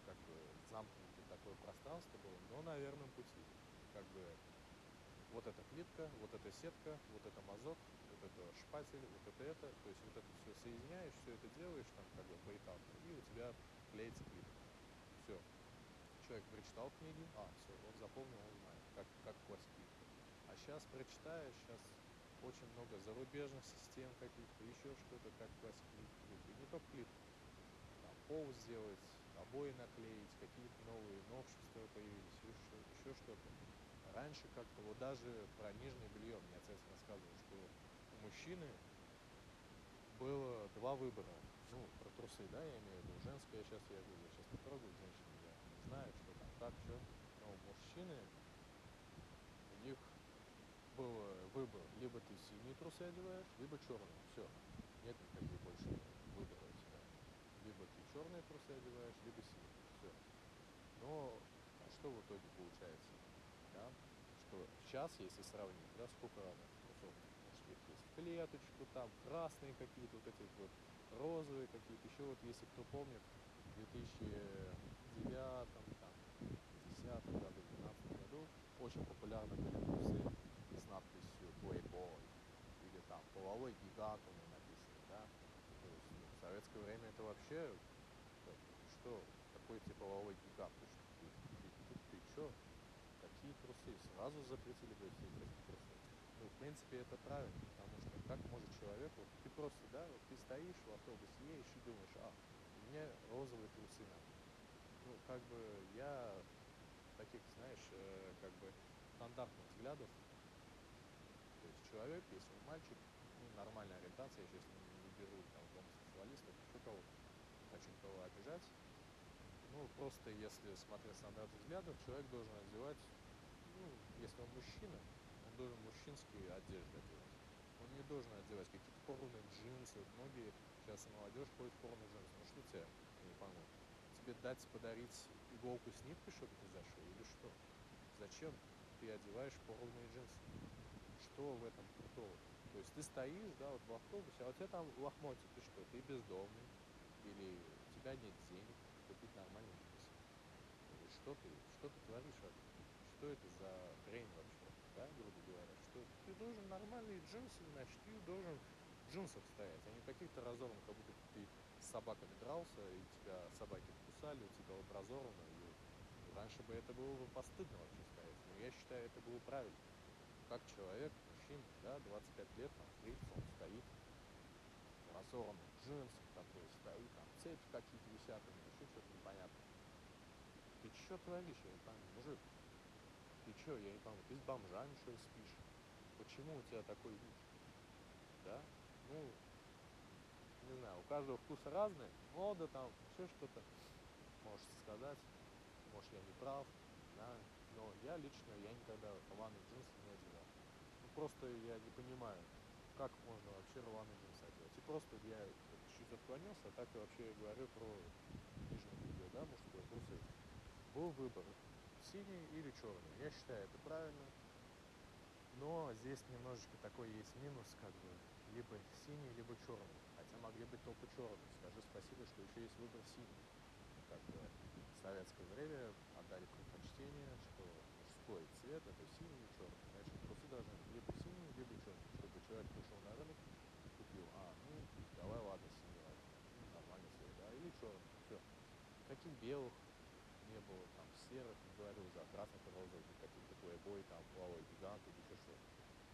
Speaker 1: как бы замкнутое такое пространство было, но на верном пути. Как бы вот эта плитка, вот эта сетка, вот это мазок, вот это шпатель, вот это. То есть вот это все соединяешь, все это делаешь там как бы поэтапно, и у тебя клеится плитка. Все. Человек прочитал книги, все, он запомнил, он знает, как класть плитку. А сейчас прочитаешь, сейчас очень много зарубежных систем каких-то, еще что-то, как класть плитку. И не только плитку. Там пол сделать, обои наклеить, какие-то новые новшества появились, еще что-то. Раньше как-то, вот даже про нижнее белье мне отец рассказывал, что у мужчины было два выбора. Ну, про трусы, да, я имею в виду. Женское, я сейчас не трогаю женщин, я не знаю, что там, как, что. Но мужчины, у них был выбор. Либо ты синие трусы одеваешь, либо черные. Все. Нет никаких больше выбора у тебя. Либо ты черные трусы одеваешь, либо синие. Все. Но что в итоге получается? Да? Что сейчас, если сравнить, да, сколько разных трусов мужских есть. В клеточку, там красные какие-то, вот эти вот розовые какие-то. Еще вот, если кто помнит, в 2009, там, 10 году, 12 году очень популярны были трусы с надписью Playboy или там половой гигант у него написано, да. То есть в советское время это вообще как, что, какой тебе половой гигант? Ты чё? Какие трусы? Сразу запретили, говорить, все эти трусы. Ну, в принципе, это правильно, потому что как может человек, вот ты просто, да, вот ты стоишь в автобусе, едешь и думаешь, мне розовые трусы надо. Ну, как бы я таких, знаешь, как бы стандартных взглядов, то есть человек, если он мальчик, ну, нормальная ориентация, я сейчас не беру там гомосексуалистов, еще кого-то, не хочу никого обижать, ну, просто если смотреть стандарт взглядов, человек должен одевать, ну, если он мужчина, он должен мужчинские одежды одевать. Он не должен одевать какие-то порванные джинсы. Вот многие сейчас молодежь ходит в порванные джинсы. Ну что тебе, я не пойму, тебе дать подарить иголку с ниткой, чтобы ты зашил, или что? Зачем ты одеваешь порванные джинсы? Что в этом крутого? То есть ты стоишь, да, вот в автобусе, а у тебя там лохмотья, ты что, ты бездомный? Или у тебя нет денег купить нормальные джинсы? Или что ты творишь вообще? Что это за хрень вообще, да, грубо говоря? Что ты должен нормальные джинсы, значит, ты должен в джинсах стоять, а не в каких-то разорванных, как будто ты с собаками дрался, и тебя собаки кусали, у тебя вот разорвано, и раньше бы это было бы постыдно вообще стоять. Но я считаю, это было правильно. Как человек, мужчина, да, 25 лет, там, фриц, он стоит в разорванных джинсах, такой стоит, там, цепи какие-то висят у него, еще что-то непонятное. Ты что творишь, я не пойму, мужик? Ты что, я не пойму, ты с бомжами, что ли, спишь? Почему у тебя такой вид? Да? Ну, не знаю, у каждого вкуса разный, мода там, еще что-то, можешь сказать, может, я не прав, да, но я лично, я никогда рваные джинсы не одевал. Ну, просто я не понимаю, как можно вообще рваные джинсы одевать. И просто я чуть отклонился, а так я вообще говорю про нижнее белье, да, мужское, трусы. Был выбор, синий или черный. Я считаю, это правильно. Но здесь немножечко такой есть минус, как бы, либо синий, либо черный. Хотя могли быть только черные. Скажи спасибо, что еще есть выбор синий. Как бы в советское время отдали предпочтение, что мужской цвет это синий и черный. Значит, трусы должны быть либо синие, либо черные. Чтобы человек пришел на рынок, купил, ну, давай, ладно, синий возьму. Ну, нормальный цвет, да, или черный. Все. Никаких белых не было, там, серых, не говорю уже о красных и розовых, каких-то плейбой, там, половой гигант или еще что-то.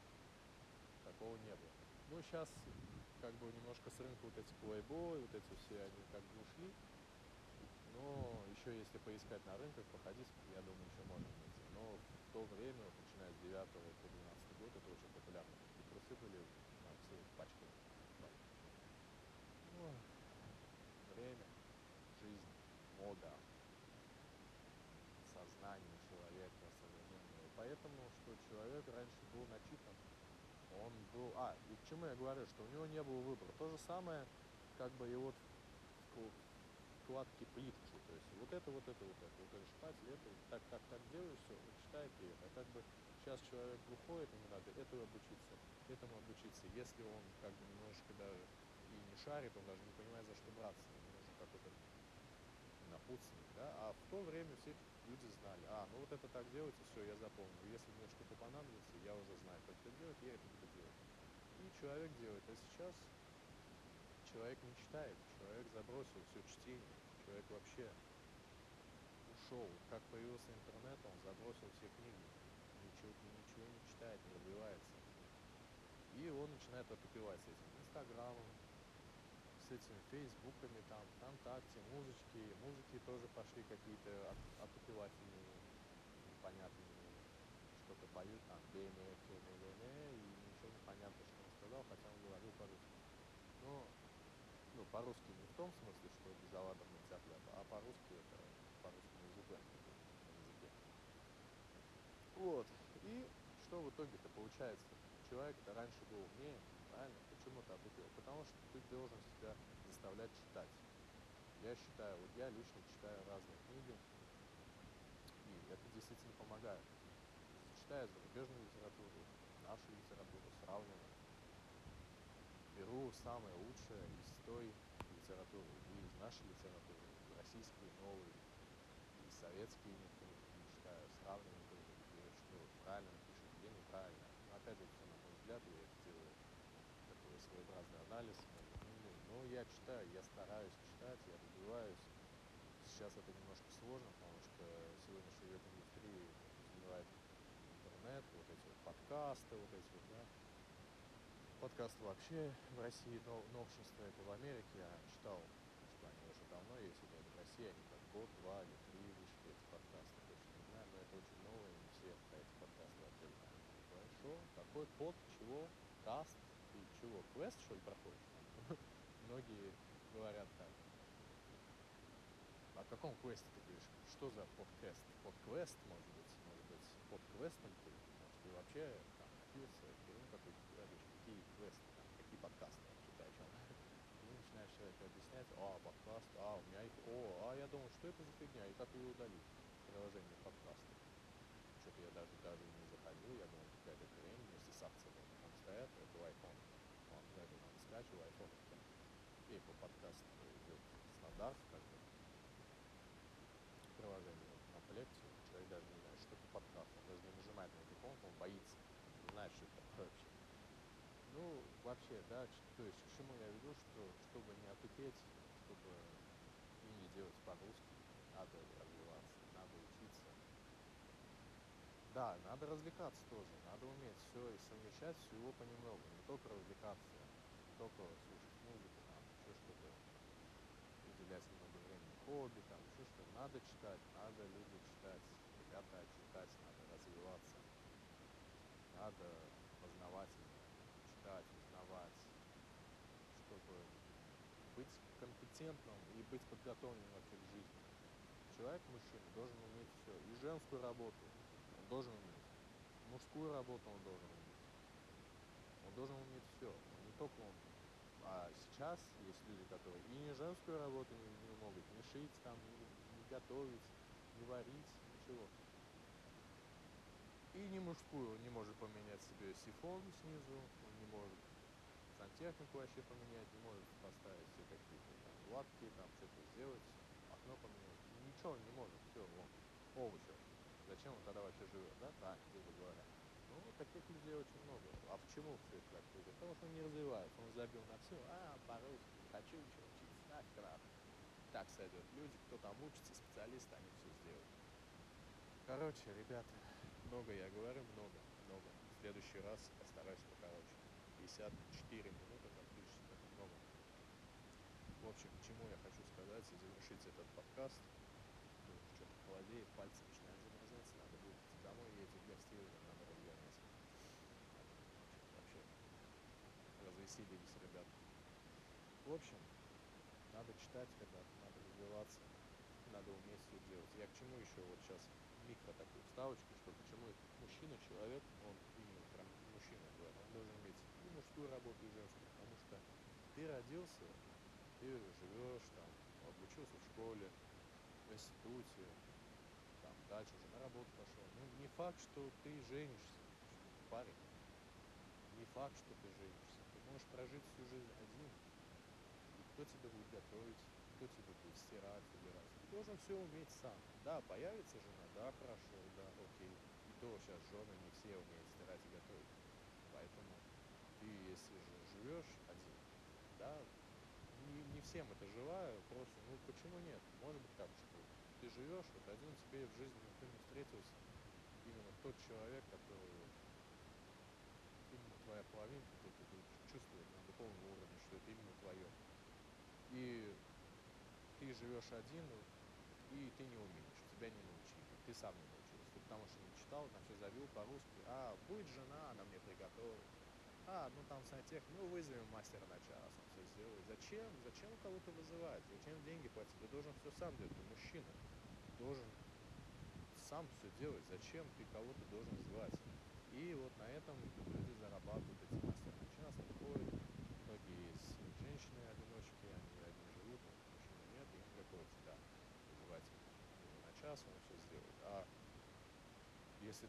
Speaker 1: Такого не было. Ну, сейчас как бы немножко с рынка вот эти плейбой, вот эти все, они как бы ушли. Но еще если поискать на рынках, походить, я думаю, еще можно найти. Но в то время, вот, начиная с 9 по 12 год, это очень популярно. Такие трусы были, там все пачками покупали. Ну, время, жизнь, мода, сознание человека современного. Поэтому, что человек раньше был начитан. Он был... и к чему я говорю, что у него не было выбора. То же самое, как бы и вот вкладки плитки. То есть вот это, вот это, вот это, вот это шпатель, это так делаешь, все, читай ты это. А как бы сейчас человек выходит, ему надо этому обучиться. Если он как бы немножечко даже и не шарит, он даже не понимает, за что браться. Ему нужен какой-то напутствие, да, а в то время все люди знали, ну вот это так делается, все, я запомнил, если мне что-то понадобится, я уже знаю, как это делать, я это буду делать. И человек делает, а сейчас человек не читает, человек забросил все чтение, человек вообще ушел. Как появился интернет, он забросил все книги, ничего не читает, не развивается. И он начинает отупевать с этим Инстаграмом, с этими Фейсбуками, там, ВКонтакте, музыки тоже пошли какие-то отупевательные, непонятные, что-то поют там, и ничего не понятно, что он сказал, хотя он говорил по-русски. Но, по-русски не в том смысле, что без оладорных цяпля, а по-русски это по русскому языку, я имею в виду, на языке. Вот. И что в итоге-то получается? Человек-то раньше был умнее, правильно? Почему ты отупел? Потому что ты должен себя заставлять читать. Я считаю, вот я лично читаю разные книги, и это действительно помогает. Читаю зарубежную литературу, нашу литературу, сравниваю. Беру самое лучшее из той литературы, и из нашей литературы, и российские новые, и советские некоторые книги читаю, сравниваю тоже, где что правильно напишут, где неправильно. Но опять же, это все на мой взгляд, я это делаю такой своеобразный анализ между книгами. Но я читаю, я стараюсь читать, я развиваюсь. Сейчас это немножко сложно, потому что сегодняшняя веб-индустрия подразумевает интернет, вот эти вот подкасты, вот эти вот, да. Подкасты вообще в России новшество, это в Америке я читал, что они уже давно есть, вот это в России, они как год, два или три вышли, эти подкасты, точно не знаю, но это очень новое, не все про эти подкасты вообще знают. Хорошо, какой под, чего, каст, ты чего, квест что ли проходишь там? Многие говорят так. О каком квесте ты говоришь? Что за подкаст? Подквест, может быть, под квестом ты? Может, ты вообще там напился херню какую-то говоришь? Какие квесты там, какие подкасты вообще, ты о чем? И начинаешь человеку объяснять, подкаст, у меня их, я думал, что это за фигня, и как ее удалить? Приложение подкаста. Что-то я даже не заходил, я думал, какая-то хрень, вместе с акциями там стоят, это в iPhone. Вот, это надо скачивать, в iPhone это Apple подкаст идет стандарт, как бы, приложение в комплекте, человек даже не знает, что это подкаст, он даже не нажимает на эту иконку, он боится, он не знает, что это такое вообще. Ну, вообще, да, то есть к чему я веду, что чтобы не отупеть, чтобы книги делать по-русски, надо развиваться, надо учиться. Да, надо развлекаться тоже, надо уметь все и совмещать всего понемногу, не только развлекаться, не только слушать музыку, там, еще что-то, уделять много времени хобби, там, еще что. Надо читать, надо, люди, читать. Ребята, читать надо, развиваться. Надо познавательно читать, узнавать, чтобы быть компетентным и быть подготовленным вообще к жизни. Человек, мужчина, должен уметь все. И женскую работу он должен уметь. Мужскую работу он должен уметь. Он должен уметь все. Он не только он. А сейчас есть люди, которые и не женскую работу не могут, не шить, там, не готовить, не варить, ничего. И не мужскую, он не может поменять себе сифон снизу, он не может сантехнику вообще поменять, не может поставить себе какие-то там лапки, там что-то сделать, окно поменять. Ничего он не может, все, он овощ вообще. Зачем он тогда вообще живет, да, так, грубо говоря. Ну, таких людей очень много. А почему все это так происходит? Потому что он не развивается, он забил на все, по-русски, не хочу ничего учиться, нафиг надо. Так сойдет. Люди, кто там учится, специалисты, они все сделают. Короче, ребята, много я говорю, много. В следующий раз постараюсь покороче. 54 минуты как пишется, это много. В общем, к чему я хочу сказать и завершить этот подкаст. Что-то холодеет, пальцы начинают замерзать, надо будет идти домой, и этих гостей уже надо разгонять. Что-то вообще развеселились ребята. В общем, надо читать, ребята, надо развиваться, надо уметь все делать. Я к чему еще вот сейчас микро такую вставочку, что почему мужчина, человек, он именно про мужчину я говорю, он должен иметь и мужскую работу, и женскую, потому что ты родился, ты живешь там, обучился в школе, в институте, там дальше уже на работу пошел. Ну, не факт, что ты женишься, парень. Не факт, что ты женишься. Ты можешь прожить всю жизнь один. И кто тебе будет готовить? кто тебе будет стирать, убирать. Ты должен все уметь сам. Да, появится жена, да, хорошо, да, окей. И то сейчас жены не все умеют стирать и готовить. Поэтому ты, если же живешь один, да, не всем это живая, просто, ну почему нет? Может быть так, что ты живешь вот один, тебе в жизни никто не встретился. Именно тот человек, который вот, именно твоя половинка, где ты будешь чувствовать на духовном уровне, что это именно твое. И ты живешь один, и ты не умеешь, тебя не научили, ты сам не научился, ты потому что не читал, на все забил по-русски, будет жена, она мне приготовит, ну там сантех, вызовем мастера на час, он все сделает. Зачем кого-то вызывать, зачем деньги платить, ты должен все сам делать, ты мужчина, ты должен сам все делать, зачем ты кого-то должен звать. И вот на этом люди зарабатывают, эти мастера на час, они ходят, многие есть женщины-одиночки, они одни живут, мужчины нет, и им приходится, да, вызывать мужа на час, он все сделает. А если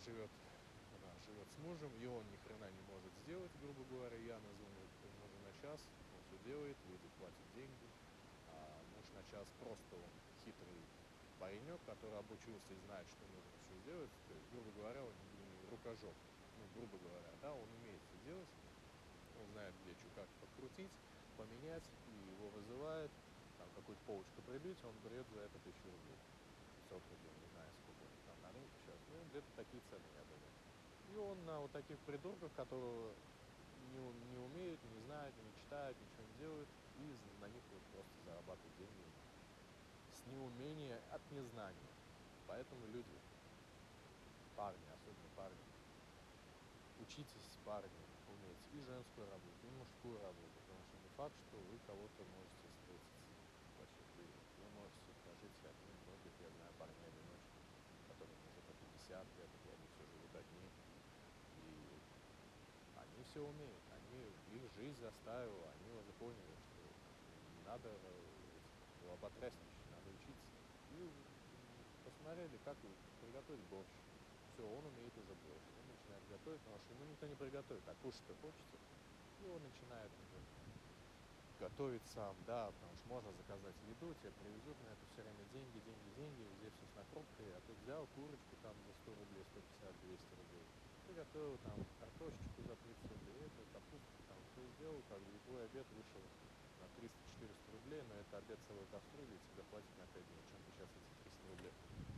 Speaker 1: она живет с мужем, и он ни хрена не может сделать, грубо говоря, я назову мужа на час, он все делает, люди платят деньги, а муж на час просто он хитрый паренек, который обучился и знает, что нужно все сделать, то есть, грубо говоря, он не рукожоп, грубо говоря, да, он умеет все делать, он знает, где что как подкрутить, поменять, и его вызывает, там какую-то полочку прибить, он берет за это 1000 рублей. 500 рублей, не знаю, сколько у них там на рынке сейчас, где-то такие цены, я думаю. И он на вот таких придурках, которые не умеют, не знают, не читают, ничего не делают, и на них вот просто зарабатывают деньги с неумения от незнания. Поэтому люди, парни, особенно парни, учитесь, парни, уметь и женскую работу, и мужскую работу, потому что не факт, что вы кого-то можете встретить вообще в жизни. Вы можете прожить одни, многих, я знаю, парней-одиночек, которым уже по 50 лет, и они все живут одни, и они все умеют, их жизнь заставила, они уже поняли, что не надо лоботрясничать, надо учиться. И посмотрели, как приготовить борщ. Все, он умеет уже борщ. Он начинает готовить, потому что ему никто не приготовит, а кушать-то хочется. И он начинает уже готовить сам, да, потому что можно заказать еду, тебе привезут, на это все время деньги, деньги, деньги, везде все с накрупкой, а тут взял курочку там за 100 рублей, 150, 200 рублей, приготовил там картошечку за 30 рублей, это капустку там, все сделал, как бы, и твой обед вышел на 300-400 рублей, но это обед целой кастрюли, и тебе хватит на 5 дней. Чем ты сейчас эти 300 рублей?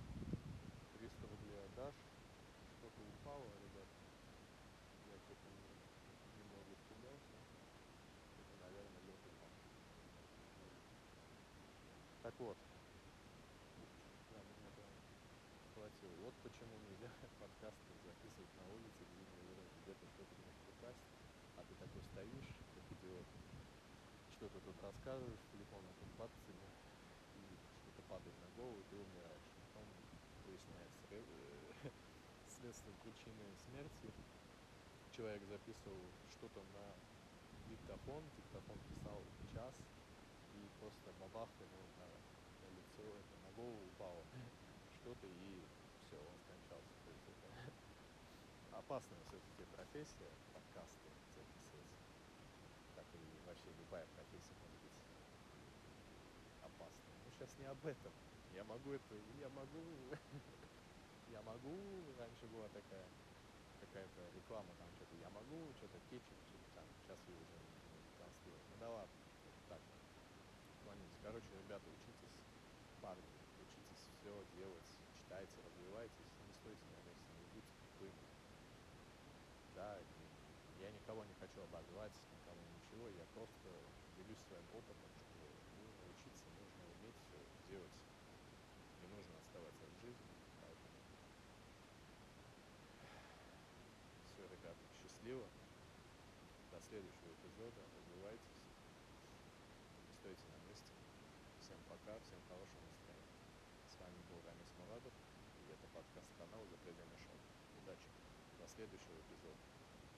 Speaker 1: 300 рублей отдашь, что-то упало, ребят, я что-то немного испугался, это, наверное, лед упал. Так вот, да, меня прям хватило. Вот почему нельзя подкасты записывать на улице в зимнее время. Где-то что-то может упасть, а ты такой стоишь, как идиот, что-то тут рассказываешь, телефон этот бац тебе, и что-то падает на голову, и ты умираешь. Потом выясняется следствие причины смерти. Человек записывал что-то на диктофон писал час, и просто бабах ему на лицо, на голову упало что-то, и все, он скончался. То есть это опасная все-таки профессия, подкасты записывать, как и вообще любая профессия может быть опасной. Но сейчас не об этом. Я могу, раньше была такая какая-то реклама, там что-то я могу, что-то кетчуп, что-то там, сейчас ее уже не транслируют. Ну да ладно, это так, клонились. Короче, ребята, учитесь, парни, учитесь все делать, читайте, развивайтесь, не стойте на месте, не будьте тупыми. Да, я никого не хочу обозвать, никому ничего, я просто делюсь своим опытом, что нужно учиться, нужно уметь все делать, не нужно отставать от жизни, поэтому все, ребята, счастливо, до следующего эпизода, развивайтесь, не стойте на месте. Всем пока, всем хорошего настроения. С вами был Рамис Мурадов, и это подкаст канала «Запредельный шаг». Удачи, до следующего эпизода.